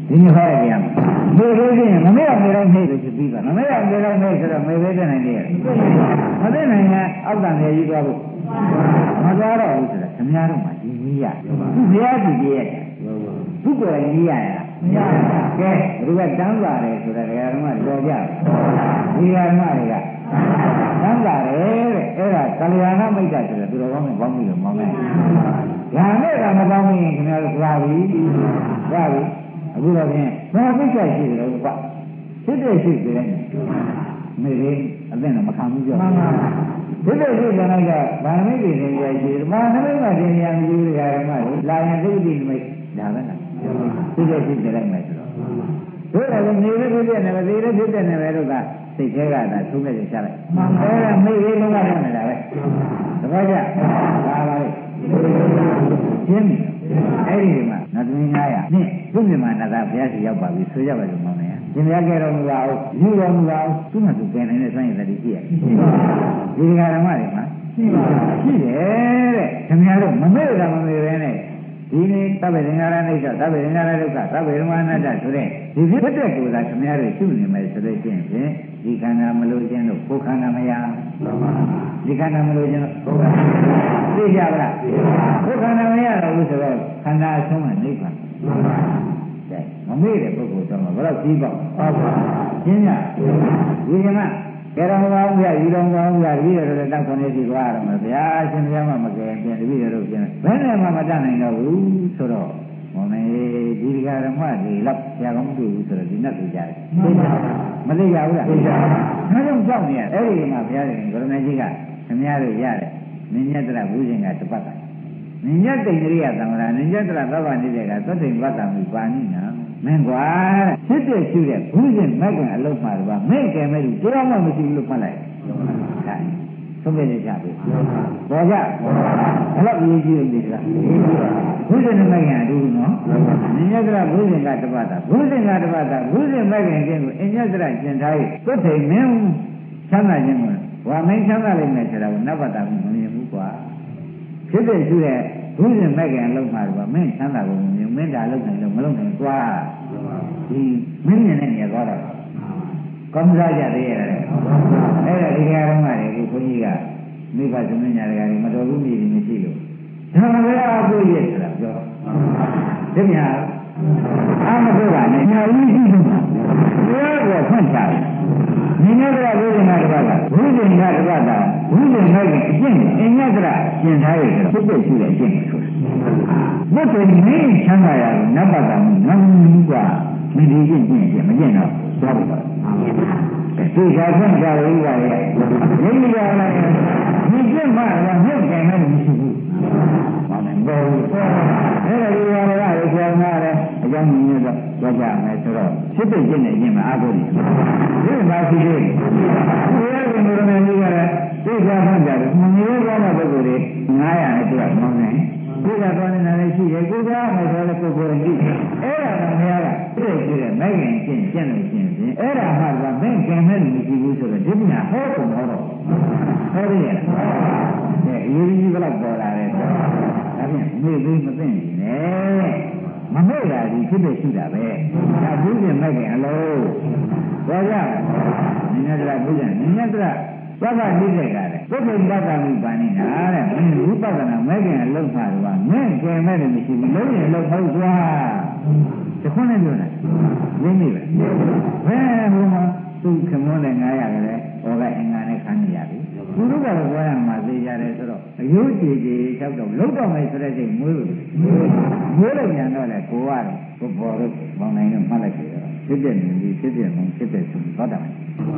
ဒီနေ့ဟောရကြမယ်မေလို့ရှိရင်မမေ့အောင်မေတော့မေ့လို့ရှိပြီးပါမမေ့အောင်မေတော့မေ့ဆိုတော့မေပဲတဲ့နိုင်တယ်မသိနိုင်ရင်အောက်တန်လေကြီးသွားဖို့မသွားတော့ဘူးဆိုတာခင်ဗျားတို့မှဒီကြီးရသူဘုရားကြည့်ကြရဲ့သူကိုယ်ကြီးရရမရကဲဘုရားတန်းပါတယ်ဆိုတာဒကာဓမ္မတော်ကြဒီဓမ္မတွေကတန်းပါတယ်တဲ့အဲ့ဒါကလျာဏမိတ်တာဆိုတော့သူတော်ကောင်းနဲ့ပေါင်းပြီးတော့မောင်းတယ်ဒါနဲ့ကမပေါင်းရင်ခင်ဗျားတို့သွားပြီသွားပြီအခုတော့ဖြင့်ဘာမိတ်ဆက်ရှိတယ်လို့ကွာဖြစ်တဲ့ရှိတယ်လေမေလေးအသိနဲ့မခံဘူးပြောမှန်ပါဖြစ်တဲ့ရှိတယ်ကဗာမိတ်တွေနေရရှိတယ်မာနမိတ်မှာတင်ရမြည်ရဓမ္မလို့လာရင်သိတိမိတ်ဒါပဲလားဖြစ်တဲ့ရှိတယ်လိုက်မယ်ဆိုတော့တို့လည်းနေလည်းဖြစ်တဲ့နေပဲသေးလည်းဖြစ်တဲ့နေပဲတို့ကစိတ်ထဲကသာသုံးခဲ့ချလိုက်မှန်ပါအဲ့ဒါမိတ်လေးလုံးကတော့နေတာပဲတပည့်ကြဒါပါလေရှင်းပြီအဲ့ဒီမှာနတ်သမီး900နှစ်သူ့မြန်မာနတ်သားဘုရားရှိရောက်ပါပြီဆိုရပါလို့မောင်းနေရရှင်ဘုရားကဲတော်မူပါဦးယူတော်မူပါဦးသူ့မှာသူကဲနိုင်တဲ့စွမ်းရည်တည်းရှိရဒီဃာရမတွေမှာရှိတယ်တဲ့ခင်ဗျားတို့မမေ့တာမမေ့ပဲနဲ့ဒီနေ့သဗ္ဗေသင်္ခါရနိစ္စသဗ္ဗေသင်္ခါရဒုက္ခသဗ္ဗေဓမ္မအနတ္တဆိုတဲ့ဒီဖြစ်တဲ့ကိုယ်သာခင်ဗျားတို့ရှုနေမယ်ဆိုလို့ရှိရင်ဒီခန္ဓာမလို့ခြင်းတို့ကိုယ်ခန္ဓာမရဒီခန္ဓာမလို့ခြင်းတို့ကိုယ်ခန္ဓာသိကြပါလားကိုယ်ခန္ဓာမရတော့ဘူးဆိုတော့ခန္ဓာအဆုံးကနိဗ္ဗာန်တဲ့မမေ့တဲ့ပုဂ္ဂိုလ်တော့ဘယ်တော့ပြီးပေါ့ဟုတ်ပါရှင်းကြဒီကမှာကဲတော်ကောင်းပြယူတော်ကောင်းပြတပည့်တော်တို့တောက်ခွန်လေးပြီးသွားရမှာဗျာအရှင်ဘုရားမှမကယ်ပြန်တပည့်တော်တို့ပြန်ဘယ်နဲ့မှမတတ်နိုင်တော့ဘူးဆိုတော့မောင်မေဒီဃာရမတွေလောက်ဆရာကောင်းမတွေ့ဘူးဆိုတော့ဒီနဲ့တွေ့ကြတယ်မသိကြဘူးလားသိကြပါဘူးဒါကြောင့်ကြောက်နေရအဲ့ဒီမှာဘုရားရှင်ကိုရမကြီးကခင်ဗျားတို့ရတယ်နင်းညတရဘုရင်ကတပတ်ကနင်းညတိန်တရိယသံဃာနင်းညတရသဗ္ဗနိတေကသတ္တိဝတ္တမိပါဏိနာမင်းကွာဖြစ်တဲ့ရှိတဲ့ဘုရင်မက်ကအလုံးမှာတော့မင်းကဲမဲ့လူတရားမှမရှိဘူးလို့မှတ်လိုက်ဒါသုံးပြနေကြပြီပေါ်ကြဘယ်လောက်ရေးကြည့်နေကြလားဘုရင်မက်ကအတူတူနော်နင်းညတရဘုရင်ကတပတ်တာဘုရင်ကတပတ်တာဘုရင်မက်ကကျင့်ကိုအညတရကျင့်ထားရဲ့သတ္တိမင်းချမ်းသာခြင်းကိုဝါမင်းချမ်းသာလိမ့်မယ်ဆိုတာကိုနတ်ဘတ်တာမမြင်ဘူးကွာဖြစ်တဲ့ရှိတဲ့ဘုရင်မက်ကအလုံးမှာတော့မင်းချမ်းသာကိုမြင်မင်းဒါလုံးနိုင်လို့မလုံးနိုင်ကွာဒီမင်းမြင်တဲ့နေရာသွားတာကောင်းစားကြသေးရတယ်အဲ့ဒါဒီကရမတွေကိုဘုန်းကြီးကမိဘသမီးညာတွေကမတော်ဘူးမြည်နေမရှိလို့ဒါပဲအဖို့ရဲ့ဆိုတာပြောဒီမြာအာမဖို့ကလည်းညာဦးရှိလို့ပြောတော့ဖွင့်ချတယ်နိညတရဘုရင်ကတပတ်ကဘုရင်ကတပတ်တာဘုရင်မိုက်ကအကျင့်အညတရကျင့်ထားရတဲ့ဖြစ်ဖြစ်ရှိတဲ့အကျင့်ဆိုတယ်ဘုရင်မင်းချမ်းသာရလို့နတ်ပတ်တာမင်းဘူးကမင်းဒီကျင့်ကျင့်ကျင့်မကျင့်တော့သွားပါဘူးဒီကဖွင့်ချရင်းကရဲ့မိမိကလည်းဒီကျင့်မှတော့မြုပ်တယ်နဲ့မရှိဘူးဘာလဲဘောအဲ့ဒါဒီရောရရဆောင်းရတယ်အကြောင်းညင်းတော့ကြကြမယ်ဆိုတော့ဖြစ်ဖြစ်ကျင့်နေခြင်းမှာအားကိုးတယ်ဒီမှာရှိသေးတယ်ဘုရားရှင်ကိုယ်တော်မြတ်ကလည်းသိကြမှကြတယ်မမျိုးကောင်းတဲ့ပုဂ္ဂိုလ်တွေ900နဲ့တွေ့အောင်နေဒီကတော်နေတာလည်းရှိတယ်ကိုယ်ကမယ်ဆိုလည်းကိုယ်ကိုယ်ကြည့်အဲ့ဒါကဘုရားကသိကြည့်တယ်မိုက်ရင်ကျင့်ကျင့်လို့ကျင့်ခြင်းအဲ့ဒါမှကမင်းကံမဲ့လူမရှိဘူးဆိုတော့ဒီပညာဟောကုန်တော့ဟောရရဲ့အဲအရေးကြီးဘလောက်ပေါ်လာတယ်ဒါဖြင့်မေ့ပြီးမသိနေနဲ့မမေ့တာဒီဖြစ်ဖြစ်ရှိတာပဲဒါဘုရင်မဲ့ခင်အလုံးဘောကြနိညတရဘုရင်နိညတရသဗ္ဗနိတေကတဲ့ပုဂ္ဂိုလ်ပတ္တမိပါဏိနာတဲ့မင်းဝိပဿနာမဲ့ခင်အလုံးမှာတော့မင်းကဲမဲ့တယ်မရှိဘူးလုံးရင်လုံးဟုတ်သွားတခွန်းနဲ့ပြောတာရင်းနေပဲဘယ်ဟိုမှာသူခမောနဲ့900ကလေးဟောကအင်္ဂါနဲ့ခန်းနေရပြီသူတို့ကတော့ပြောရမှာသိကြတယ်ဆိုတော့အယုတ်ကြည်ကြည်လျှောက်တော့လုံးတော့မယ်ဆိုတဲ့စိတ်မွေးလို့မွေးလို့ပြန်တော့လေကိုကတော့ကိုပေါ်တော့မောင်နိုင်တော့မှတ်လိုက်တယ်ဖြစ်တဲ့နေပြီးဖြစ်တဲ့မုံဖြစ်တဲ့ဆိုတော့တာ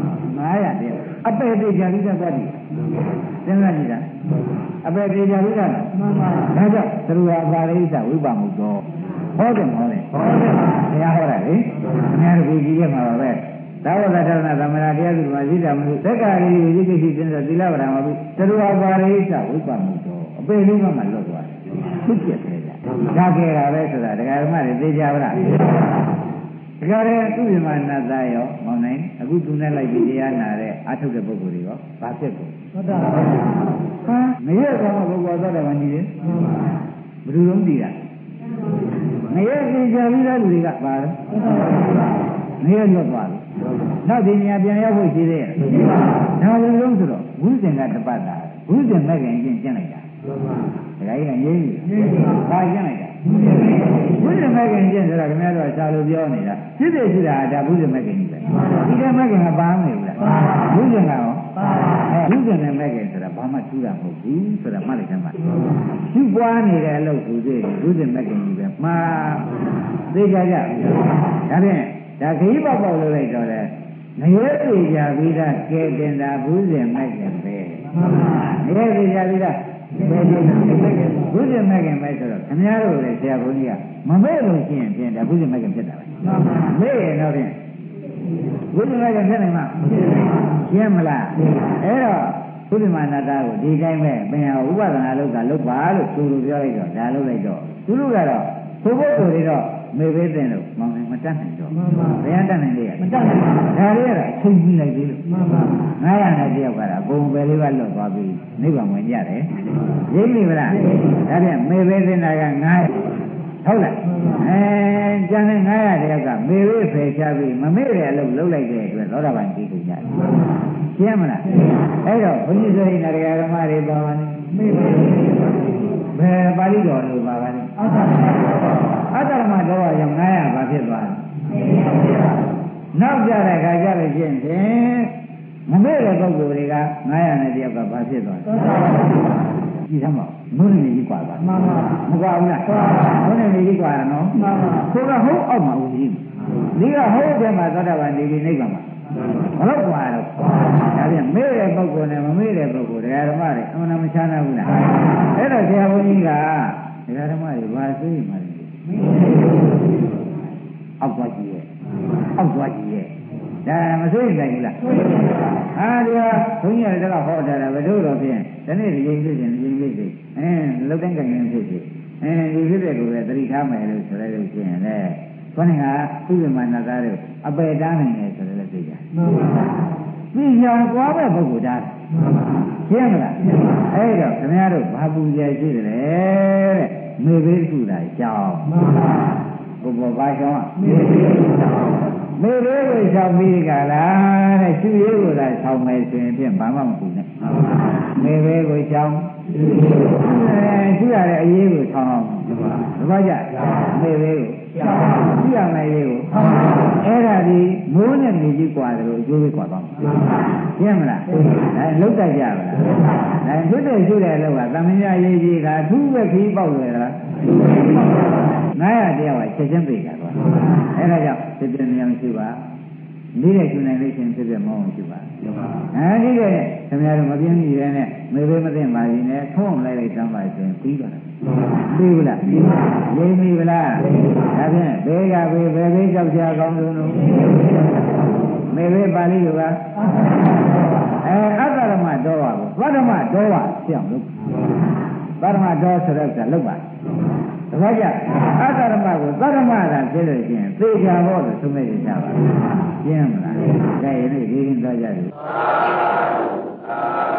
900တည်းအပေတေကြလိကသွားပြီစဉ်းစားကြည့်တာအပေတေကြလိကမှန်ပါဒါကြောင့်သရူဟာပါရိသဝိပါမှုတော့ဟောတယ်ဟောတယ်ဟောတယ်ဘုရားဟောတာလေအများကြီးကြီးခဲ့မှာပါပဲသာဝတ္တရဏသမဏတရားသူမှာရှိတာမလို့သက္ကာရီဝိသိကိရှိတဲ့သီလဗရာမှာပြီးသရူဟာပါရိသဝိပါမှုတော့အပေလေးကမှလွတ်သွားတယ်ဖြစ်ပြတယ်ဒါကြခဲ့တာပဲဆိုတာဒကာဓမ္မတွေသိကြပါလားဒါကြတဲ့သူ့မြမနတ်သားရောမောင်နိုင်အခုသူနဲ့လိုက်ပြီးတရားနာတဲ့အထုတ်တဲ့ပုဂ္ဂိုလ်တွေရောဘာဖြစ်ကုန်ဟုတ်တာဟာမရတဲ့ပုဂ္ဂိုလ်သောတာပန်ကြီးလေဘယ်လိုလုံးတည်တာငရဲသိကြပြီးသားလူတွေကပါတော့ငရဲလွတ်သွားပြီနောက်ဒီနေရာပြန်ရောက်ဖို့ရှိသေးရဲ့ဒါလည်းလုံးဆိုတော့ဝိဇ္ဇင်ကတပတ်တာဝိဇ္ဇင်မဲ့ခင်ကျင့်လိုက်တာဒါကြီးကငြိမ်းပြီဘာကျင့်လိုက်တာဝိဇ္ဇင်မဲ့ခင်ကျင့်ဆိုတာခင်ဗျားတို့ကစာလို့ပြောနေတာဖြစ်ဖြစ်ရှိတာဒါဝိဇ္ဇင်မဲ့ခင်ကြီးပဲဒီကမဲ့ခင်ကပါမနေဘူးလားဝိဇ္ဇင်ကရောဝိဇ္ဇင်နဲ့မဲ့ခင်ဆိုတာဘာမှထူးတာမဟုတ်ဘူးဆိုတာမှတ်လိုက်ကြပါရှုပွားနေတဲ့အလုပ်ကိုသိဝိဇ္ဇင်မဲ့ခင်ကြီးပဲမှားသိကြကြဒါဖြင့်ဒါခရီးပေါက်ပေါက်လုပ်လိုက်တော့လေငရဲသေးကြပြီးသားကဲတင်တာဝိဇ္ဇင်မဲ့ခင်ပဲငရဲသေးကြပြီးသားဘယ်လိုလဲဘုရားမဂ္ဂင်ပဲဆိုတော့ခင်ဗျားတို့လည်းဆရာဘုန်းကြီးကမမေ့လို့ရှိရင်ဖြင့်ဒါဘုရားမဂ္ဂင်ဖြစ်တာပဲမေ့ရင်တော့ဖြင့်ဘုရားမဂ္ဂင်ဖြစ်နိုင်မှာရှင်းမလားအဲ့တော့ဘုရားမာနတာကိုဒီတိုင်းပဲပင်ဟာဥပဒနာလုပ်တာလုပ်ပါလို့သူတို့ပြောလိုက်တော့ဒါလုပ်လိုက်တော့သူတို့ကတော့ဘုဘုတ်တွေတော့မေ့ပေးတဲ့လို့မောင်မတတ်နိုင်တော့ဘယ်ရတတ်နိုင်လဲမတတ်နိုင်ပါဘူးဒါလေးကတော့အချိန်ကြီးလိုက်သေးလို့ငါးရာနဲ့တယောက်ကတော့ဘုံပဲလေးကလွတ်သွားပြီးနိဗ္ဗာန်ဝင်ကြတယ်ရင်းနေဗလားဒါပြန်မေ့ပေးတဲ့နာကငါးဟုတ်လားအဲကျန်တဲ့ငါးရာတယောက်ကမေ့ပေးဖယ်ရှားပြီးမမေ့တဲ့အလုပ်လုပ်လိုက်တဲ့အတွက်သောတာပန်ကြီးကုန်ကြတယ်ရှင်းမလားအဲ့တော့ဘုန်းကြီးဆိုရင်တရားဓမ္မတွေပါပါနေမေ့ပေးဘယ်ပါဠိတော်လို့ပါပါလဲအတ္တဓမ္မတော်ရောငါးရာဘာဖြစ်သွားလဲနောက်ကြတဲ့ခါကြလို့ရှိရင်မမေ့တဲ့ပုဂ္ဂိုလ်တွေကငါးရာနဲ့တယောက်ကဘာဖြစ်သွားလဲကြည့်သမောမုန်းနေကြီးกว่าပါမှန်ပါမကွာဘူးလားမုန်းနေကြီးกว่าနော်မှန်ပါဆိုတော့ဟုတ်အောက်မှာဦးကြီးဒီကဟုတ်တဲ့မှာသောတာပန်ဒီဒီနိဗ္ဗာန်မှာဘလို့กว่าတော့ဒါပြန်မေ့တဲ့ပုဂ္ဂိုလ်နဲ့မမေ့တဲ့ပုဂ္ဂိုလ်တရားဓမ္မတွေအမှန်တမ်းချမ်းသာဘူးလားအဲ့တော့ဆရာဘုန်းကြီးကတရားဓမ္မတွေဘာသိမှလဲအောက်သွားကြည့်ရဲ့အောက်သွားကြည့်ရဲ့ဒါမသိနိုင်ဘူးလားဟာဒီကဘုန်းကြီးကလည်းဟောတာဘယ်လိုတော့ဖြင့်ဒီနေ့ဒီချိန်ဖြစ်ရင်ဒီချိန်ဖြစ်စီအင်းလုတ်တိုင်းကြင်ဖြစ်စီအင်းဒီဖြစ်တဲ့ကိုပဲသတိထားမယ်လို့ဆိုလိုက်လို့ရှိရင်လေခေါင်းကသူ့မှာနာသားတို့အပေတားနိုင်တယ်ဆိုလည်းသိကြမှန်ပါသိရောကွာပဲပုဂ္ဂိုလ်တာရှင်းမလားအဲ့တော့ခင်ဗျားတို့ဘာပူကြရှိတယ်လေတဲ့မေဘေးစုတာကြောင်းမှန်ပါဘုဘောဘာကြောင်းမေဘေးကြောင်းမေဘေးကိုရှောင်ပြီးကြလားတဲ့ရှုရေးကိုသာရှောင်မယ်ဆိုရင်ဖြင့်ဘာမှမပူနဲ့မေဘေးကိုရှောင်အဲရှုရတဲ့အရေးကိုရှောင်အောင်ဘဘာကြမေဘေးကိုရှောင်ရှုရမယ့်ရေးကိုအဲ့ဒါဒီမိုးနဲ့နေကြီးกว่าတယ်လို့အကျိုးပဲกว่าသွားမှာရှင်းမလားအဲလုတ်တတ်ကြပါလားအဲဖြစ်တဲ့ရှုတဲ့လောကသမญာရေးကြီးကအထူးပဲခီးပေါက်လွယ်လားငါးရာတရားကချက်ချင်းပြေတာကွာအဲဒါကြောင့်ဖြစ်တဲ့ဉာဏ်ရှိပါနေတဲ့ကျွနိုင်လို့ရှင်ဖြစ်တဲ့မောင်းရှိပါအဲဒီကခင်ဗျားတို့မပြင်းကြီးရဲနဲ့မေဘေးမသိပါဘူးနဲ့ထုံးလိုက်လိုက်တမ်းပါရှင်ပြီးပါလားပြီးဘူးလားရင်းပြီဗလားဒါဖြင့်ဘေးကဘေးဘယ်ဘေးကြောက်ကြကောင်းလို့လို့မေဘေးပါဠိလိုကအဲအတ္တဓမ္မတော်ပါဘူးသတ္တမတော်ပါပြောင်းလို့သတ္တမတော်ဆိုတော့လောက်ပါတခါကျအတ္တဓမ္မကိုသတ္တမသာဖြစ်လို့ရှိရင်သေချာဖို့လို့သုံးလိုက်ကြပါရှင်းမလားဒါရင်ဒီရင်သွားကြတယ်